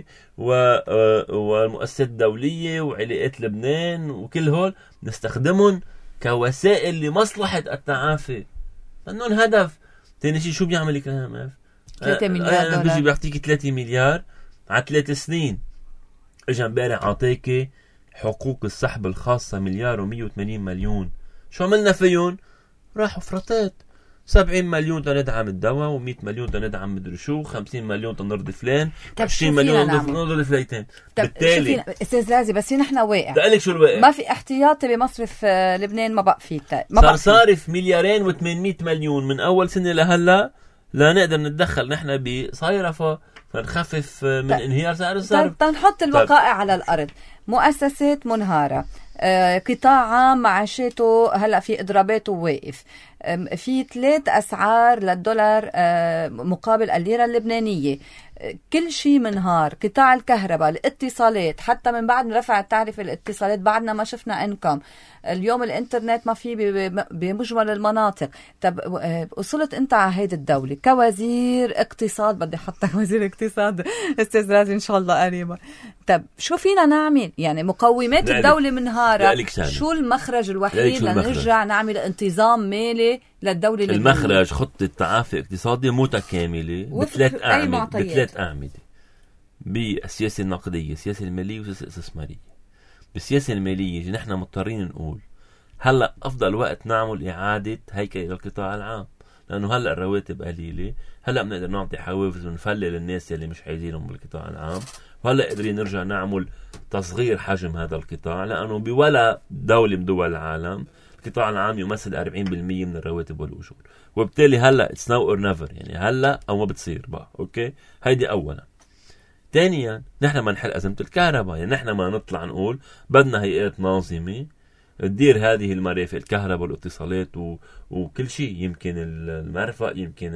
والمؤسسات الدولية وعلاقات لبنان وكل هول نستخدمهم كوسائل لمصلحة التعافي، لأنهم هدف. تاني شيء شو بيعمل الIMF؟ 3 مليار دولار بيجي بيعطيك 3 مليار على 3 سنين. اجا امبارح عطيك حقوق السحب الخاصة 1,180,000,000. شو عملنا فيهم؟ راحوا فرطات 70 مليون تندعم الدواء، و100 مليون تندعم مدري شو، 50 مليون تنرضي فلان، 20 مليون نرضي فليتين. بالتالي استاذ رازي بس نحن واقع، بدي لك شو الواقع؟ ما في احتياطي بمصرف لبنان، ما بقى في صارف 2,800,000,000 من اول سنة لهلا لا نقدر نتدخل نحن بصيرفة فنخفف من انهيار سعر الصرف. تنحط الوقائع على الأرض. مؤسسات منهارة، قطاع عام معاشاته هلأ في إضراباته واقف، في 3 أسعار للدولار مقابل الليرة اللبنانية، كل شيء منهار. قطاع الكهرباء، الاتصالات، حتى من بعد رفع التعرفة الاتصالات بعدنا ما شفنا انكم. اليوم الانترنت ما في بمجمل المناطق. طب وصلت انت على هيدي الدولة كوزير اقتصاد، بدي حطك وزير اقتصاد استاذ رازي ان شاء الله قريبا. طب شو فينا نعمل؟ يعني مقومات الدولة منهارة، شو المخرج الوحيد لنرجع نعمل انتظام مالي للدولة؟ المخرج خطة تعافي اقتصادي متكاملة بثلاث أعمدة، بالسياسة النقدية، السياسة المالية، والسياسة الاستثمارية. بالسياسة المالية نحن مضطرين نقول هلأ أفضل وقت نعمل إعادة هيكل للقطاع العام، لأنه هلأ الرواتب قليلة، هلأ بنقدر نعطي حوافز ونفلل الناس اللي مش عايزينهم بالقطاع العام، وهلأ قادرين نرجع نعمل تصغير حجم هذا القطاع، لأنه بولا دولة من دول العالم القطاع العام يمثل 40% من الرواتب والأجور، وبالتالي هلأ it's now or never، يعني هلأ أو ما بتصير بقى. أوكي، هيدي أولا. ثانيا نحن ما نحل أزمة الكهرباء، يعني نحن ما نطلع نقول بدنا هيئات ناظمة تدير هذه المرافق، الكهرباء والاتصالات وكل شيء، يمكن المرفق، يمكن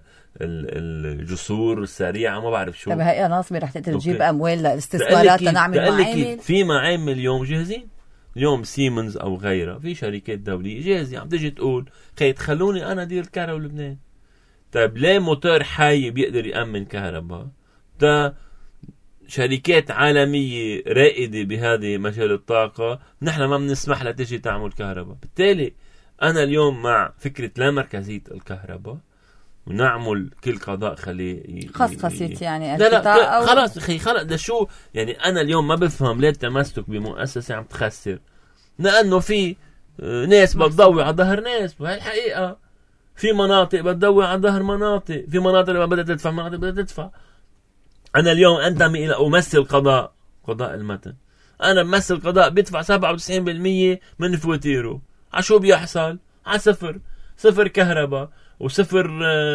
الجسور السريعة، ما بعرف شو. طب هيئة ناظمة رح تجيب أموال للاستثمارات لنعمل معامل؟ في معامل اليوم جاهزين، اليوم سيمنز أو غيرها، في شركات دولية جاهزة عم تجي تقول خيط خلوني أنا أدير الكهرباء بلبنان. طيب ليه موتور حي بيقدر يأمن كهرباء؟ ده شركات عالمية رائدة بهذه مجال الطاقة، نحن ما بنسمح لها تجي تعمل كهرباء. بالتالي أنا اليوم مع فكرة لا مركزية الكهرباء، ونعمل كل قضاء خليه خصيت يعني لا خلاص خلاص ده شو يعني. أنا اليوم ما بفهم ليه التمسك بمؤسسة عم تخسر، لأنه في ناس بتضوي على ظهر ناس، وهي الحقيقة. في مناطق بتضوي على ظهر مناطق، في مناطق لما بدأت تدفع مناطق بدأت تدفع. أنا اليوم أنتمي إلى أمثل قضاء المتن، أنا بمثل قضاء بيدفع 97% من فواتيره. عشو بيحصل؟ على صفر كهرباء، وصفر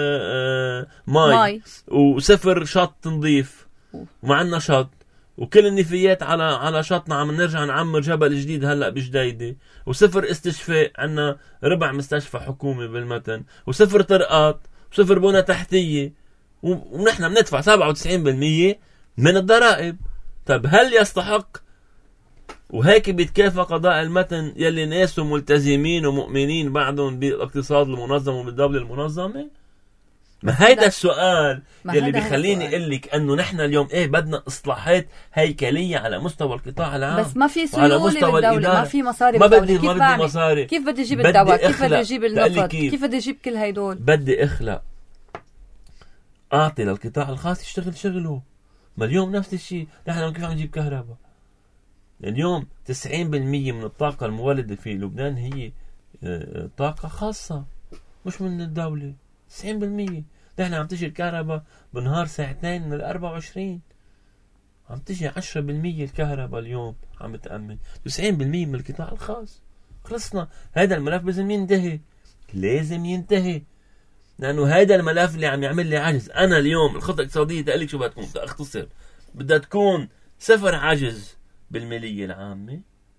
ماي، وصفر شط نظيف، ومعنا شط، وكل النفايات على شطنا عم نرجع نعمر جبل جديد هلأ بجديدة، وصفر استشفاء، عنا ربع مستشفى حكومي بالمتن، وصفر طرقات، وصفر بنى تحتية، ونحن بندفع 97% من الضرائب. طب هل يستحق؟ وهيك بيتكافى قضاء المتن يلي ناسه ملتزمين ومؤمنين بعضهم بالاقتصاد المنظم وبالدولة المنظمة؟ ما هيدا السؤال يلي بيخليني اقول لك انه نحن اليوم بدنا اصلاحات هيكلية على مستوى القطاع العام، بس ما في سيولة بالدولة، ما في مصاري بالدولة. كيف بعمل؟ مصاري. كيف بدي اجيب الدواء؟ كيف بدي اجيب النفط؟ كيف بدي اجيب كل هيدول؟ بدي اخلق أعطي للقطاع الخاص يشتغل شغله. ما اليوم نفس الشيء، نحن كيف عم نجيب كهرباء؟ اليوم 90% من الطاقة المولدة في لبنان هي طاقة خاصة مش من الدولة. 90% نحن عم تجي الكهرباء بالنهار ساعتين من 24، عم تجي 10% الكهرباء اليوم عم تأمن. 90% من القطاع الخاص. خلصنا. هذا الملف لازم ينتهي، لازم ينتهي، لأنه هذا الملف اللي عم يعمل لي عجز. أنا اليوم الخطة الاقتصادية تقلك شو بدها تكون؟ بدها أختصر، بدها تكون 0 عجز بالمالية العامة،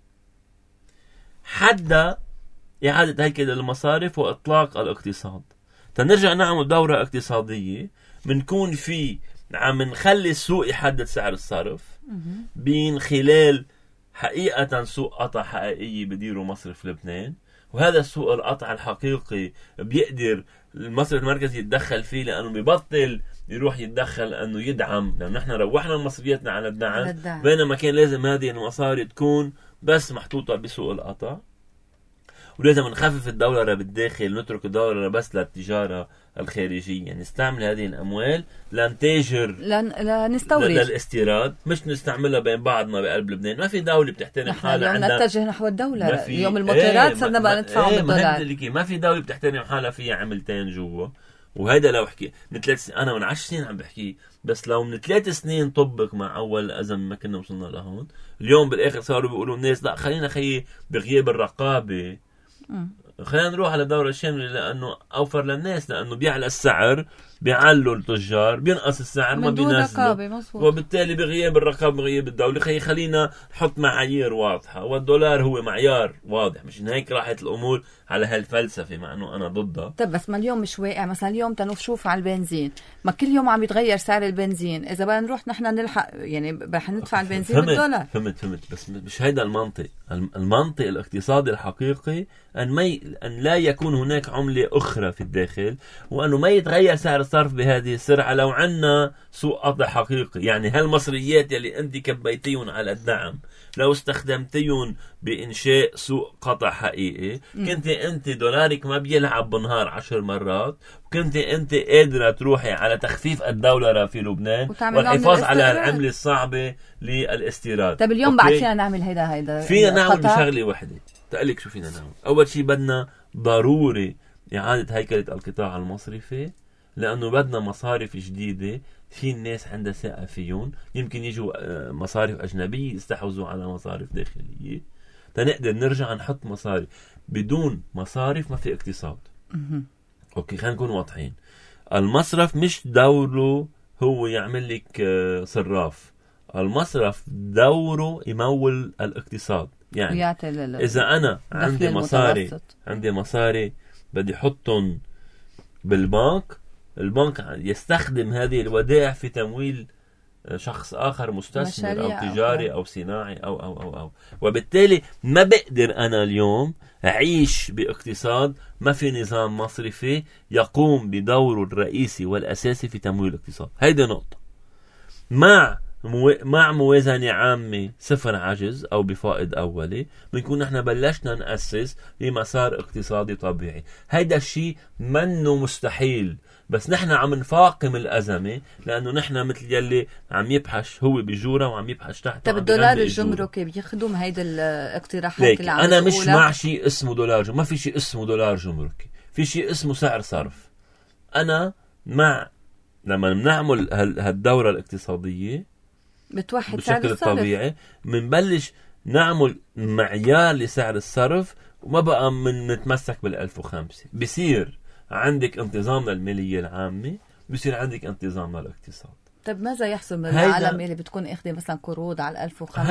حدا إعادة هيكل المصارف وإطلاق الاقتصاد. تنرجع نعمل دورة اقتصادية منكون في عم نخلي السوق يحدد سعر الصرف بين خلال حقيقة سوق قطع حقيقية بديروا مصرف لبنان، وهذا السوق القطع الحقيقي بيقدر المصرف المركزي يتدخل فيه، لأنه بيبطل يروح يتدخل أنه يدعم، لأنه نحن روحنا مصرياتنا على الدعم، بينما كان لازم هذه المصاري تكون بس محطوطة بسوق القطع. ولازم نخفف الدولار بالداخل، نترك الدولار بس للتجارة الخارجية، يعني نستعمل هذه الأموال لنتاجر لنستورد للاستيراد، مش نستعملها بين بعضنا بقلب لبنان. ما في دولة بتحترم حالها، اليوم نتجه نحو الدولار. اليوم المطارات صرنا بقى ندفع بالدولار. ما في دولة بتحترم حالها فيها عملتين جوا. وهذا لو حكي من 3 سنين، أنا من 10 سنين عم بحكي، بس لو من 3 سنين طبق مع أول أزمة ما كنا وصلنا لهون. اليوم بالآخر صاروا بيقولوا الناس لا خلينا خيي بغياب الرقابة خلينا نروح على دورة شاملة، لأنه أوفر للناس، لأنه بيعلى السعر بيعلوا التجار، بينقص السعر ما بينزلوا، وبالتالي بغياب الرقابة بغياب الدولة خلينا نحط معايير واضحة، والدولار هو معيار واضح. مش هيك راحت الأمور على هالفلسفة، مع أنه أنا ضدها. طب بس ما اليوم مش واقع. مثلا اليوم تنشوف على البنزين، ما كل يوم عم يتغير سعر البنزين. إذا بدنا نروح نحن نلحق يعني رح ندفع البنزين بالدولار. فهمت بس مش هيدا المنطق. المنطق الاقتصادي الحقيقي أن لا يكون هناك عملة أخرى في الداخل، وأنه ما يتغير سعر الصرف بهذه السرعة. لو عنا سوق قطع حقيقي، يعني هالمصريات يلي أنت كبيتيون على الدعم لو استخدمتيون بإنشاء سوق قطع حقيقي، كنت أنت دولارك ما بيلعب بالنهار 10 مرات، وكنت أنت قادرة تروحي على تخفيف الدولار في لبنان والحفاظ على العملة الصعبة للاستيراد. طب اليوم بعد فينا نعمل هيدا فينا نعمل بشغلة واحدة. تقلك شو فينا نعمل؟ أول شيء بدنا ضروري إعادة هيكلة القطاع المصرفي، لأنه بدنا مصارف جديدة في الناس عندها ثقة فيهم. يمكن يجوا مصارف أجنبية يستحوذوا على مصارف داخلية، تنقدر نرجع نحط مصارف. بدون مصارف ما في اقتصاد. أوكي، خلينا نكون واضحين. المصرف مش دوره هو يعمل لك صراف. المصرف دوره يمول الاقتصاد. يعني إذا أنا عندي مصاري بدي حطهم بالبنك، البنك يستخدم هذه الودائع في تمويل شخص آخر مستثمر أو تجاري أو صناعي أو وبالتالي ما بقدر أنا اليوم أعيش باقتصاد ما في نظام مصرفي يقوم بدوره الرئيسي والأساسي في تمويل الاقتصاد. هيدا نقطة. مع موازنة عامة 0 عجز أو بفائض أولي بنكون نحن بلشنا نأسس لمسار اقتصادي طبيعي. هيدا الشيء منه مستحيل، بس نحن عم نفاقم الأزمة، لأنه نحن مثل يلي عم يبحث هو بجورة وعم يبحث تحت. طب الدولار الجمركي بيخدم هيدا الاقتراحات اللي عم أنا مش مع شيء اسمه دولار جمركي. ما في شيء اسمه دولار جمركي، في شيء اسمه سعر صرف. أنا مع لما نعمل هالدورة الاقتصادية بتوحد بشكل الطبيعي، منبلش نعمل معيار لسعر الصرف، وما بقى من نتمسك بال1005. بصير عندك انتظام للمالية العامة، بصير عندك انتظام للاقتصاد. طب ماذا يحصل من العالم اللي بتكون اخذ مثلا قروض على 1005؟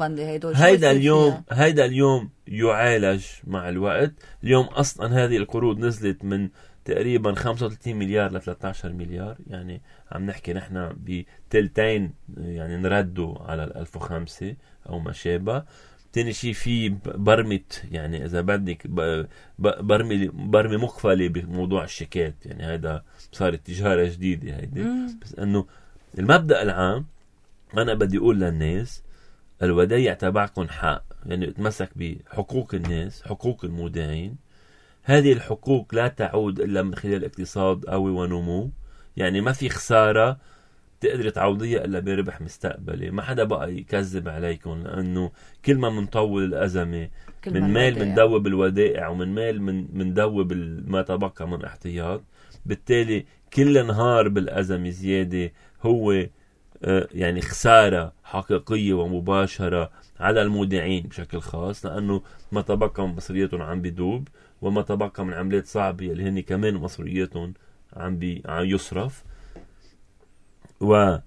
هيدا اليوم يعالج مع الوقت. اليوم اصلا هذه القروض نزلت من تقريبا 35 مليار ل 13 مليار، يعني عم نحكي نحن بتلتين يعني نردوا على 1005 او ما شابه. تاني شيء في برمة، يعني اذا بدك برمة مقفلة بموضوع الشيكات، يعني هذا صارت تجارة جديدة هيدي. بس انه المبدأ العام انا بدي اقول للناس الودايع تبعكم حق، يعني اتمسك بحقوق الناس، حقوق المودعين. هذه الحقوق لا تعود إلا من خلال اقتصاد قوي ونمو. يعني ما في خسارة تقدر تعوضيها إلا بربح مستقبلي. ما حدا بقى يكذب عليكم، لأنه كل ما منطول الأزمة من مال مندوب الودائع، ومن مال مندوب ما تبقى من احتياط. بالتالي كل نهار بالأزمة زيادة هو يعني خسارة حقيقية ومباشرة على المودعين بشكل خاص، لأنه ما تبقى من مصرياتهم عم بيدوب، وما تبقى من عملات صعبة اللي هن كمان مصرياتهم عم يصرف. وهذا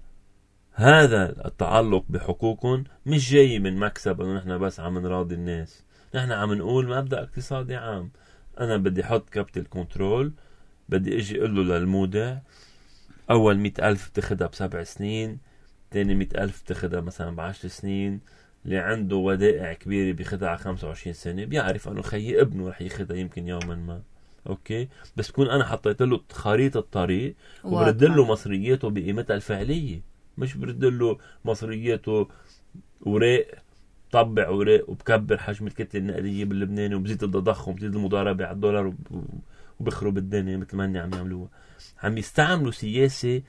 التعلق بحقوقهم مش جاي من مكسب انه نحن بس عم نراضي الناس. نحن عم نقول مبدأ اقتصادي عام. انا بدي احط كابيتال كنترول، بدي اجي اقول له للمودع اول 100,000 بتاخدها ب7 سنين، تاني 100,000 بتاخدها مثلا ب10 سنين، اللي عنده ودائع كبيرة بياخدها على 25 سنة، بيعرف انه خيي ابنه رح ياخدها يمكن يوما ما. اوكي، بس بكون انا حطيت له خريطة الطريق وبرد له مصرياته بقيمتها الفعلية، مش برد له مصرياته وراق، طبع وراق وبكبر حجم الكتلة النقدية باللبناني وبزيد التضخم وبزيد المضاربة على الدولار وبخرب الدنيا مثل ما هن عم يعملوها. عم يستعملوا سياسة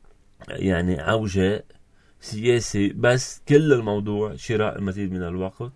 يعني عوجاء، سياسة بس كل الموضوع شراء المزيد من الوقت،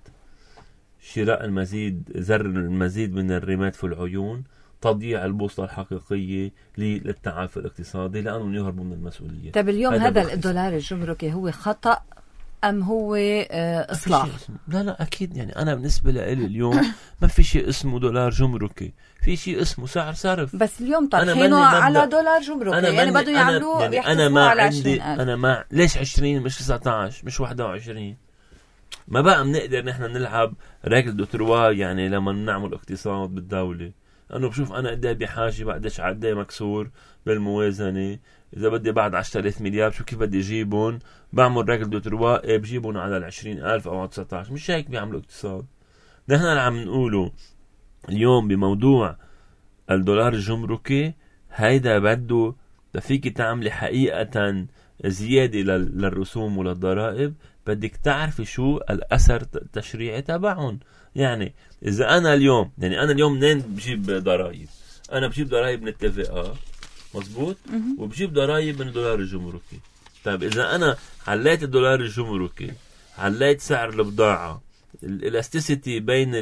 شراء المزيد، زر المزيد من الرماد في العيون، تضييع البوصلة الحقيقية للتعافي الاقتصادي لأنهم يهربوا من المسؤولية. طيب اليوم هذا الدولار الجمركي هو خطأ أم هو إصلاح؟ لا أكيد. يعني أنا بالنسبة لي اليوم ما في شيء اسمه دولار جمركي، في شيء اسمه سعر صرف. بس اليوم طرحينه على دولار جمركي، يعني بدو يعملوه يعني أنا ما عندي، أنا ما ليش 20 مش 19 مش 21؟ ما بقى منقدر نحن نلعب رجل دوتروا يعني لما نعمل اقتصاد بالدولة. أنا بشوف أنا قدي بحاجة بقديش عدي مكسور بالموازنة، إذا بدي بعد 10,000 مليار شو كيف بدي أجيبهم، بعمل رجل دوتروا بجيبهم على 20,000 أو على 19. مش هيك بيعملوا اقتصاد. نحن اللي عم نقوله اليوم بموضوع الدولار الجمركي، هيدا بده فيك تعملي حقيقة زيادة للرسوم وللضرائب، بدك تعرفي شو الأثر التشريعي تبعهم. يعني إذا أنا اليوم، يعني أنا اليوم منين بجيب ضرائب؟ أنا بجيب ضرائب من التفاقة، مظبوط، وبجيب ضرائب من الدولار الجمركي. طيب إذا أنا عليت الدولار الجمركي، عليت سعر البضاعة، الاستيسيتي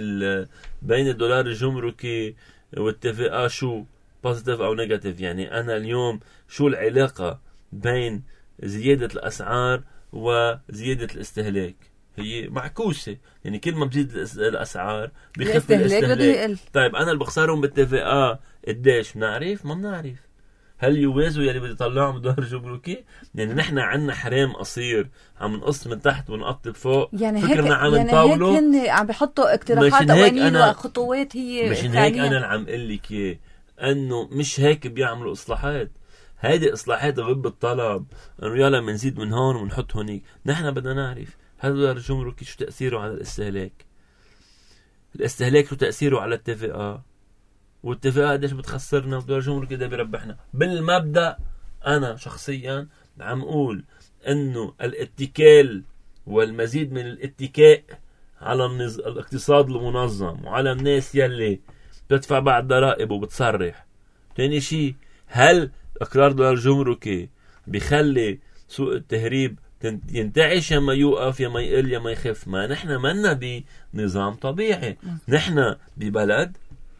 بين الدولار الجمركي والتفاقة شو بوزيتيف أو نيجاتيف؟ يعني أنا اليوم شو العلاقة بين زيادة الأسعار وزيادة الاستهلاك؟ هي معكوسة. يعني كل ما بزيد الأسعار بيخف الاستهلاك. طيب أنا اللي بخسرهم بالتفاقة قديش بنعرف؟ ما بنعرف. هل يوازوا يلي بدي يطلعهم بالدولار الجمركي؟ يعني نحن عنا حرام قصير عم نقص من تحت ونقطب فوق، يعني فكرنا عم يعني نطاولوا. هيك هن عم بيحطوا اقتراحات قوانين وخطوات هي مش هيك. أنا اللي عم قلك إياه أنه مش هيك بيعملوا إصلاحات. هيدي إصلاحات غب الطلب، أنه يلا منزيد من هون ونحط هونيك. نحن بدنا نعرف هذا الدولار الجمركي شو تأثيره على الاستهلاك، الاستهلاك شو تأثيره على التفاقة، والتفاقة قديش بتخسرنا، والدولار الجمركي ده بيربحنا. بالمبدأ أنا شخصيا عم أقول أنه الاتكال والمزيد من الاتكاء على الاقتصاد المنظم وعلى الناس يلي بتدفع بعد ضرائب وبتصرح. تاني شيء، هل اقرار دولار جمركي بيخلي سوق التهريب ينتعش يا ما يوقف يا ما يقل يا ما يخف؟ ما نحن منا بنظام طبيعي، نحن ببلد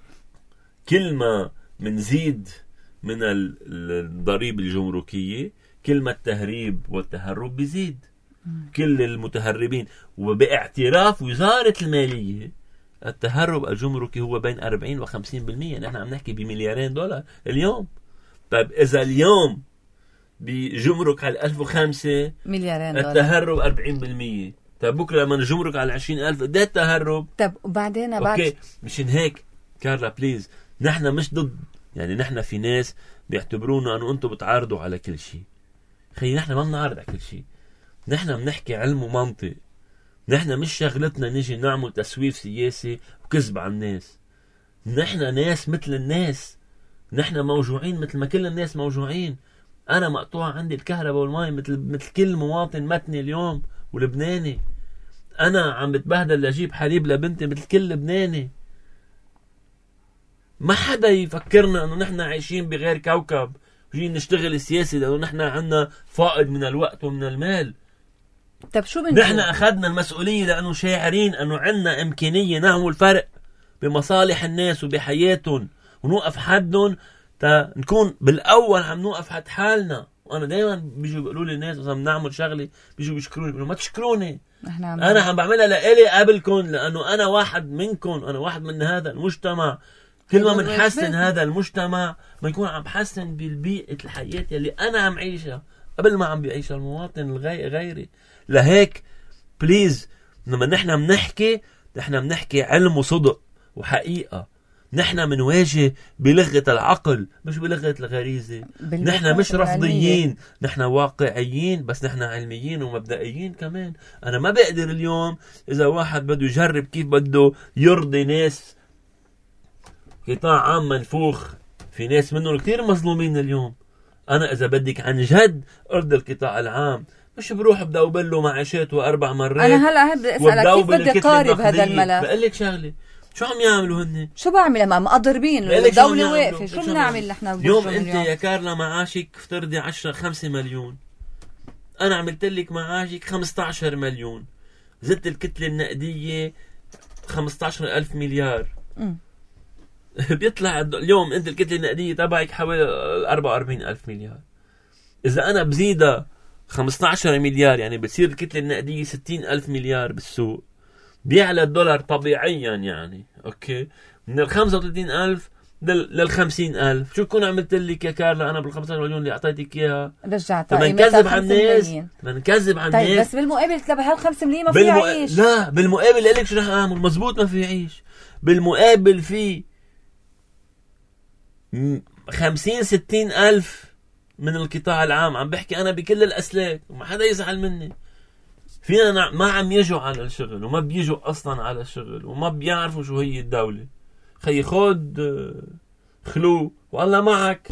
كل ما منزيد من الضريبة الجمركية كل ما التهريب والتهرب بيزيد. كل المتهربين، وباعتراف وزارة المالية التهرب الجمركي هو بين 40 و 50%. نحن عم نحكي بمليارين دولار اليوم. طيب إذا اليوم بجمرك على 1005 مليارين دولار التهرب 40%، طيب بكرة لما نجمرك على 20,000 قد ايه التهرب؟ طيب وبعدين اوكي، مشان هيك كارلا بليز، نحن مش ضد. يعني نحن في ناس بيعتبرونا انه انتم بتعارضوا على كل شيء. خي نحن ما بنعارض على كل شيء، نحن بنحكي علم ومنطق. نحن مش شغلتنا نيجي نعمل تسويف سياسي وكذب على الناس. نحن ناس مثل الناس، نحن موجوعين مثل ما كل الناس موجوعين. انا مقطوع عندي الكهرباء والماء مثل كل مواطن متني اليوم ولبناني. انا عم بتبهدل لاجيب حليب لبنتي مثل كل لبناني. ما حدا يفكرنا انه نحن عايشين بغير كوكب. جايين نشتغل السياسي لأنه نحن عنا فائض من الوقت ومن المال. طب شو بنقول؟ نحن أخذنا المسؤولية لأنه شاعرين أنه عنا إمكانية نعمل فرق بمصالح الناس وبحياتهم ونوقف حدهم، نكون بالأول عم نوقف حد حالنا. وأنا دايما بيجوا بيقولوا لي الناس إذا بنعمل شغلة بيجوا بيشكروني، بيقولوا ما تشكروني، أنا عم بعملها لإلي قبلكم، لأنه أنا واحد منكم، أنا واحد من هذا المجتمع. كل ما منحسن هذا المجتمع ما يكون عم بحسن بالبيئة الحياة اللي أنا عم عيشها قبل ما عم بيعيشها المواطن غيري. لهيك بليز لما نحن بنحكي علم وصدق وحقيقة. نحن منواجه بلغة العقل مش بلغة الغريزة. نحن مش رفضيين، نحن واقعيين، بس نحن علميين ومبدئيين كمان. أنا ما بقدر اليوم إذا واحد بده يجرب كيف بده يرضي ناس قطاع عام منفوخ، في ناس منهم كتير مظلومين اليوم. أنا إذا بدك عن جد أرضي القطاع العام مش بروح بدي أوبله معاشاته 4 مرات. أنا هلأ بدي أسألك كيف بدي قارب هذا الملف. بقلك شغلة، شو عم يعملوا هن؟ شو بعمل أمام مقدربين الدولة واقفة؟ شو بنعمل نحن اليوم؟ أنت يا كارلا معاشك افترضي 5 مليون، أنا عملت لك معاشك 15 مليون، زدت الكتلة النقدية 15,000 مليار. بيطلع اليوم أنت الكتلة النقدية تبعك حوالي 44,000 مليار. إذا أنا بزيدها 15 مليار يعني بتصير الكتلة النقدية 60,000 مليار بالسوق. بيعلى الدولار طبيعيا يعني أوكي من 35,000 لل50,000. شو كون عملت لك يا كارلا أنا بال15 مليون اللي أعطيتك إياها؟ رجعتها. ما نكذب على الناس، ما نكذب على الناس. طيب بس بالمقابل بهال5 مليون ما في يعيش. لا بالمقابل قالك شو رح أعمل؟ مزبوط ما في يعيش. بالمقابل في 50-60 ألف من القطاع العام، عم بحكي أنا بكل الأسلاك وما حدا يزعل مني، فينا ما عم يجوا على الشغل وما بيجوا أصلا على الشغل وما بيعرفوا شو هي الدولة. خي خود خلو والله معك.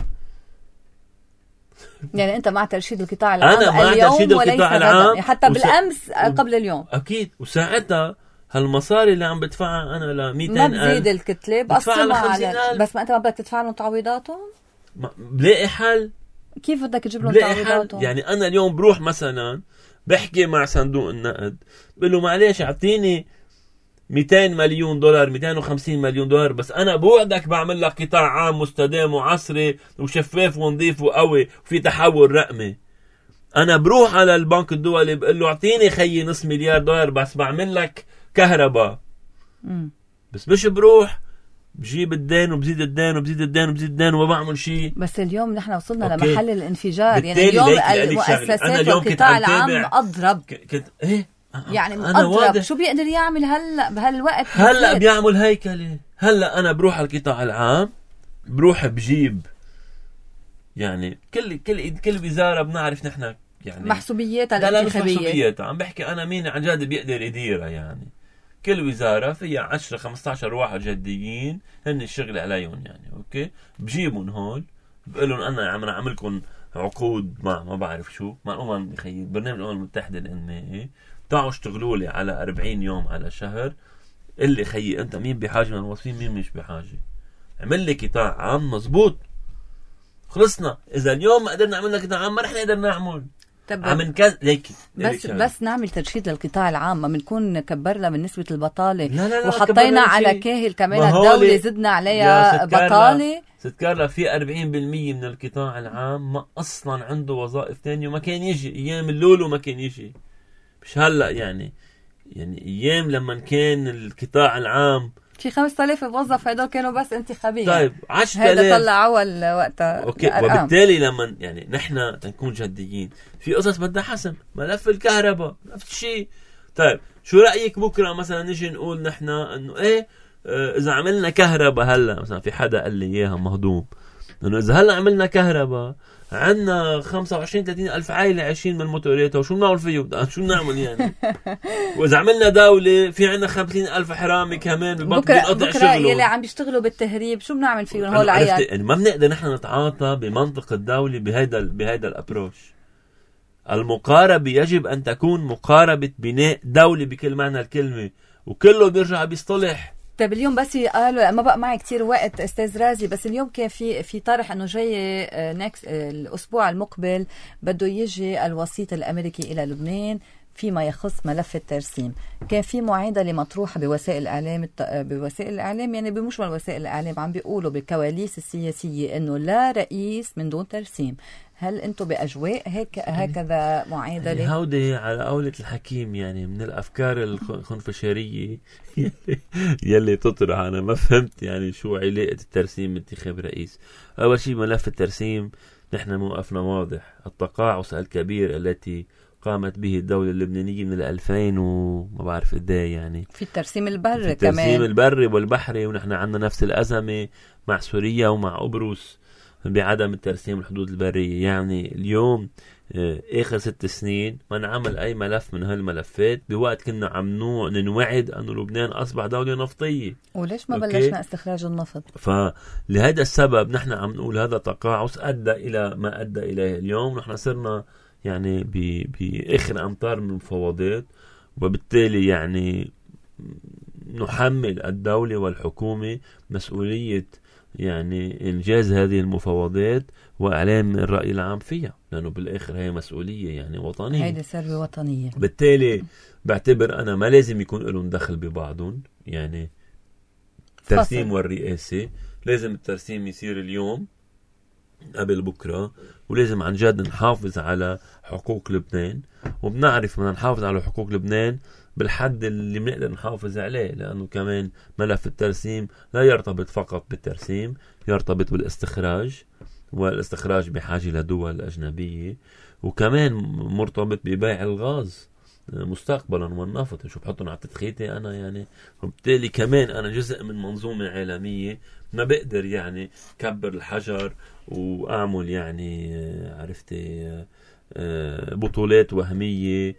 يعني أنت مع ترشيد القطاع العام؟ أنا مع ترشيد القطاع العام حتى بالأمس قبل اليوم. أكيد. وساعتها هالمصاري اللي عم بدفعها أنا ل200,000 ما بزيد الكتلة بقسمها على، بس ما أنت ما بدك تدفع لهم تعويضاتهم. بلاقي حل. كيف بدك تجيب لهم تعويضاتهم؟ يعني أنا اليوم بروح مثلا بحكي مع صندوق النقد بقول له معلش اعطيني 200 مليون دولار 250 مليون دولار، بس أنا بوعدك بعمل لك قطاع عام مستدام وعصري وشفاف ونظيف وقوي وفي تحول رقمي. أنا بروح على البنك الدولي بقول له اعطيني خيي $5 مليار بس بعمل لك كهرباء. بس مش بروح بجيب الدين وبزيد الدين وبزيد الدين وبزيد الدين وما بعمل شيء. بس اليوم نحن وصلنا لمحل الانفجار. يعني اليوم المؤسسات والقطاع العام أضرب إيه؟ يعني أضرب. شو بيقدر يعمل هلأ بهالوقت؟ هلأ بيعمل هيكلة. هلأ أنا بروح على القطاع العام بروح بجيب يعني كل وزارة بنعرف نحن يعني محسوبياتها الانتخابية. محسوبياتها عم بحكي أنا مين عن جد بيقدر يديرها. يعني كل وزارة فيها 10-15 واحد جديين هن الشغل عليهم يعني أوكي. بجيبهم هون بقولهم أنا عم أعملكم عقود مع ما بعرف شو مع برنامج الأمم المتحدة الإنمائي، تعالوا اشتغلوا لي على 40 يوم على شهر. اللي خيي أنت مين بحاجة من الموظفين مين مش بحاجة، عمل لي قطاع عام مزبوط خلصنا. إذا اليوم ما قدرنا نعمل لك قطاع عام ما رح نقدر نعمل. بس نعمل ترشيد للقطاع العام ما بنكون كبرنا من نسبة البطالة. لا وحطينا على كاهل كمان الدولة زدنا عليها بطالة. ست كارلا في 40% من القطاع العام ما أصلا عنده وظائف تانية وما كان يجي أيام اللولو ما كان يجي. مش هلأ يعني أيام لما كان القطاع العام في 5,000 موظف هيدول كانوا بس انتخابيا. طيب 10,000 هذا طلعوا وقتها. اوكي وبالتالي لما يعني نحن نكون جديين في قصص بدها حسم. ملف الكهرباء نفس الشيء. طيب شو رأيك بكره مثلا نجي نقول نحن انه ايه اذا عملنا كهرباء هلا مثلا في حدا قال لي اياها مهضوم انه اذا هلا عملنا كهرباء عندنا 25-30 ألف عائلة عايشين من الموتوريات وشو بنعمل فيه؟ شو بنعمل يعني؟ وإذا عملنا دولة في عندنا 50,000 حرامي كمان بكرة يلي عم بيشتغلوا بالتهريب شو بنعمل فيهم هول العيال؟ يعني ما بنقدر نحن نتعاطى بمنطق الدولة بهيدا الأبروش. المقاربة يجب أن تكون مقاربة بناء دولة بكل معنى الكلمة وكله بيرجع بيصطلح طيب اليوم بس قالوا ما بقى معي كتير وقت استاذ رازي، بس اليوم كان في طرح انه جاي الاسبوع المقبل بده يجي الوسيط الامريكي الى لبنان فيما يخص ملف الترسيم. كان في معادله مطروحه بوسائل الاعلام يعني بمجمل وسائل الاعلام عم بيقولوا بالكواليس السياسيه انه لا رئيس من دون ترسيم. هل انتم باجواء هكذا معادله؟ هودي على قولة الحكيم يعني من الافكار الخنفشاريه يلي تطرح. انا ما فهمت يعني شو علاقه الترسيم بانتخاب رئيس. اول شيء ملف الترسيم نحن موقفنا واضح. التقاعس الكبير التي قامت به الدولة اللبنانية من 2000 وما بعرف قديه يعني في الترسيم البري كمان، في الترسيم البري والبحري، ونحن عندنا نفس الأزمة مع سوريا ومع قبرص بعدم الترسيم الحدود البرية. يعني اليوم آخر 6 سنين ما نعمل أي ملف من هالملفات بوقت كنا عم ننوعد أن لبنان أصبح دولة نفطية. وليش ما بلشنا استخراج النفط؟ فلهذا السبب نحن عم نقول هذا تقاعس أدى إلى ما أدى إليه اليوم. نحن صرنا يعني بآخر أمتار من المفاوضات، وبالتالي يعني نحمل الدولة والحكومة مسؤولية يعني إنجاز هذه المفاوضات وإعلام الرأي العام فيها، لأنه بالآخر هي مسؤولية يعني وطنية، هيدي ثروة وطنية. بالتالي بعتبر أنا ما لازم يكون لهم دخل ببعضهم. يعني الترسيم والرئاسة لازم الترسيم يصير اليوم قبل بكرة، ولازم عن جد نحافظ على حقوق لبنان. وبنعرف بدنا نحافظ على حقوق لبنان بالحد اللي بنقدر نحافظ عليه، لأنه كمان ملف الترسيم لا يرتبط فقط بالترسيم، يرتبط بالاستخراج، والاستخراج بحاجة لدول أجنبية، وكمان مرتبط ببيع الغاز مستقبلا والنفط. شو بحطهم على تدخيتي أنا يعني. وبالتالي كمان أنا جزء من منظومة عالمية، ما بقدر يعني كبر الحجر وأعمل يعني عرفتي بطولات وهمية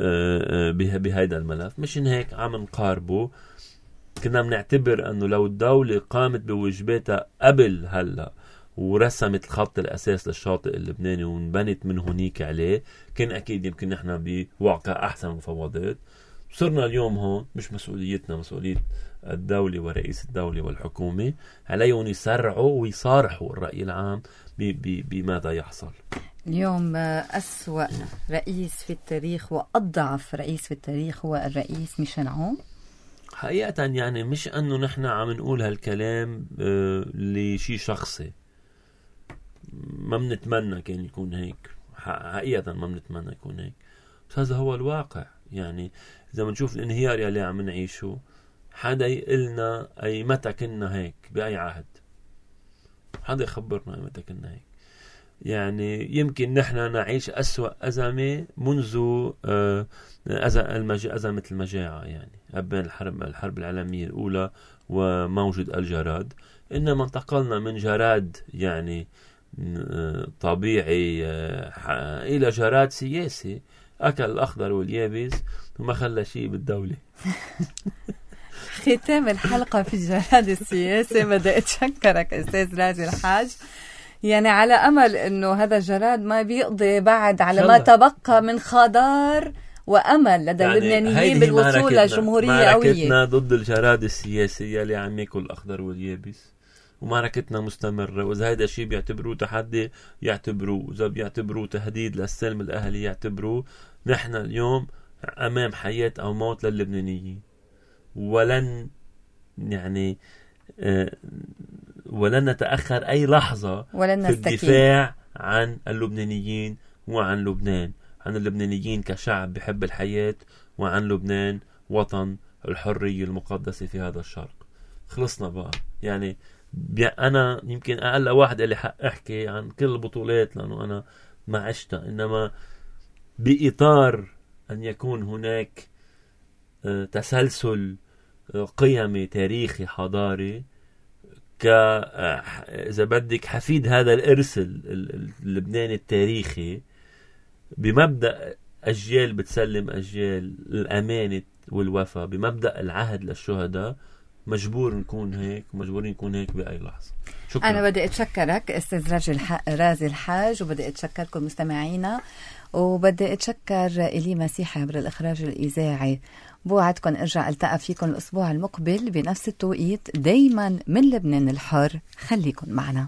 بهذا الملف. مشان هيك عم نقاربه. كنا بنعتبر أنه لو الدولة قامت بواجباتها قبل هلأ ورسمت الخط الأساس للشاطئ اللبناني ونبنت من هنيك عليه، كان أكيد يمكن نحن بواقع أحسن مفاوضات. صرنا اليوم هون مش مسؤوليتنا، مسؤولية الدولة ورئيس الدولة والحكومة. عليهم يسرعوا ويصارحوا الرأي العام بماذا يحصل. اليوم أسوأ رئيس في التاريخ وأضعف رئيس في التاريخ هو الرئيس ميشيل عون. حقيقة يعني مش أنه نحن عم نقول هالكلام لشي شخصي، ما بنتمنى كان يكون هيك. حقيقة ما بنتمنى يكون هيك، بس هذا هو الواقع. يعني إذا بنشوف الانهيار يلي عم نعيشه، حدا يقلنا أي متى كنا هيك بأي عهد؟ حدا يخبرنا أي متى كنا هيك؟ يعني يمكن نحن نعيش أسوأ أزمة منذ أزمة المجاعة، يعني بين الحرب العالمية الأولى وموجود الجراد. إنما انتقلنا من جراد يعني طبيعي إلى جراد سياسي، أكل الأخضر واليابس وما خلى شيء بالدولة. ختام الحلقة في الجراد السياسي. بدي أتشكرك أستاذ رازي الحاج، يعني على أمل أنه هذا الجراد ما بيقضي بعد على ما تبقى من خضار وأمل لدى يعني اللبنانيين بالوصول لجمهورية قوية. معركتنا ضد الجراد السياسي اللي عم ياكل الأخضر واليابس، ومعركتنا مستمرة. وإذا هذا الشيء بيعتبروه تحدي يعتبروه، إذا بيعتبروه تهديد للسلم الأهلي يعتبروه. نحن اليوم أمام حياة أو موت للبنانيين، ولن يعني ولن نتأخر أي لحظة في الدفاع عن اللبنانيين وعن لبنان، عن اللبنانيين كشعب بحب الحياة، وعن لبنان وطن الحرية المقدسة في هذا الشرق. خلصنا بقى. يعني أنا يمكن أقل واحد اللي حق أحكي عن كل البطولات لأنه أنا ما عشتها، إنما بإطار أن يكون هناك تسلسل قيمي تاريخي حضاري إذا بدك حفيد هذا الإرث اللبناني التاريخي، بمبدأ أجيال بتسلم أجيال، الأمانة والوفاء، بمبدأ العهد للشهداء. مجبور نكون هيك، ومجبورين نكون هيك بأي لحظة. شكرا. أنا بدي أتشكرك أستاذ رازي الحاج، وبدي أتشكركم مستمعينا، وبدي أتشكر إلي مسيحي عبر الإخراج الإذاعي. بوعدكم أرجع ألتقى فيكم الأسبوع المقبل بنفس التوقيت، دايما من لبنان الحر. خليكن معنا.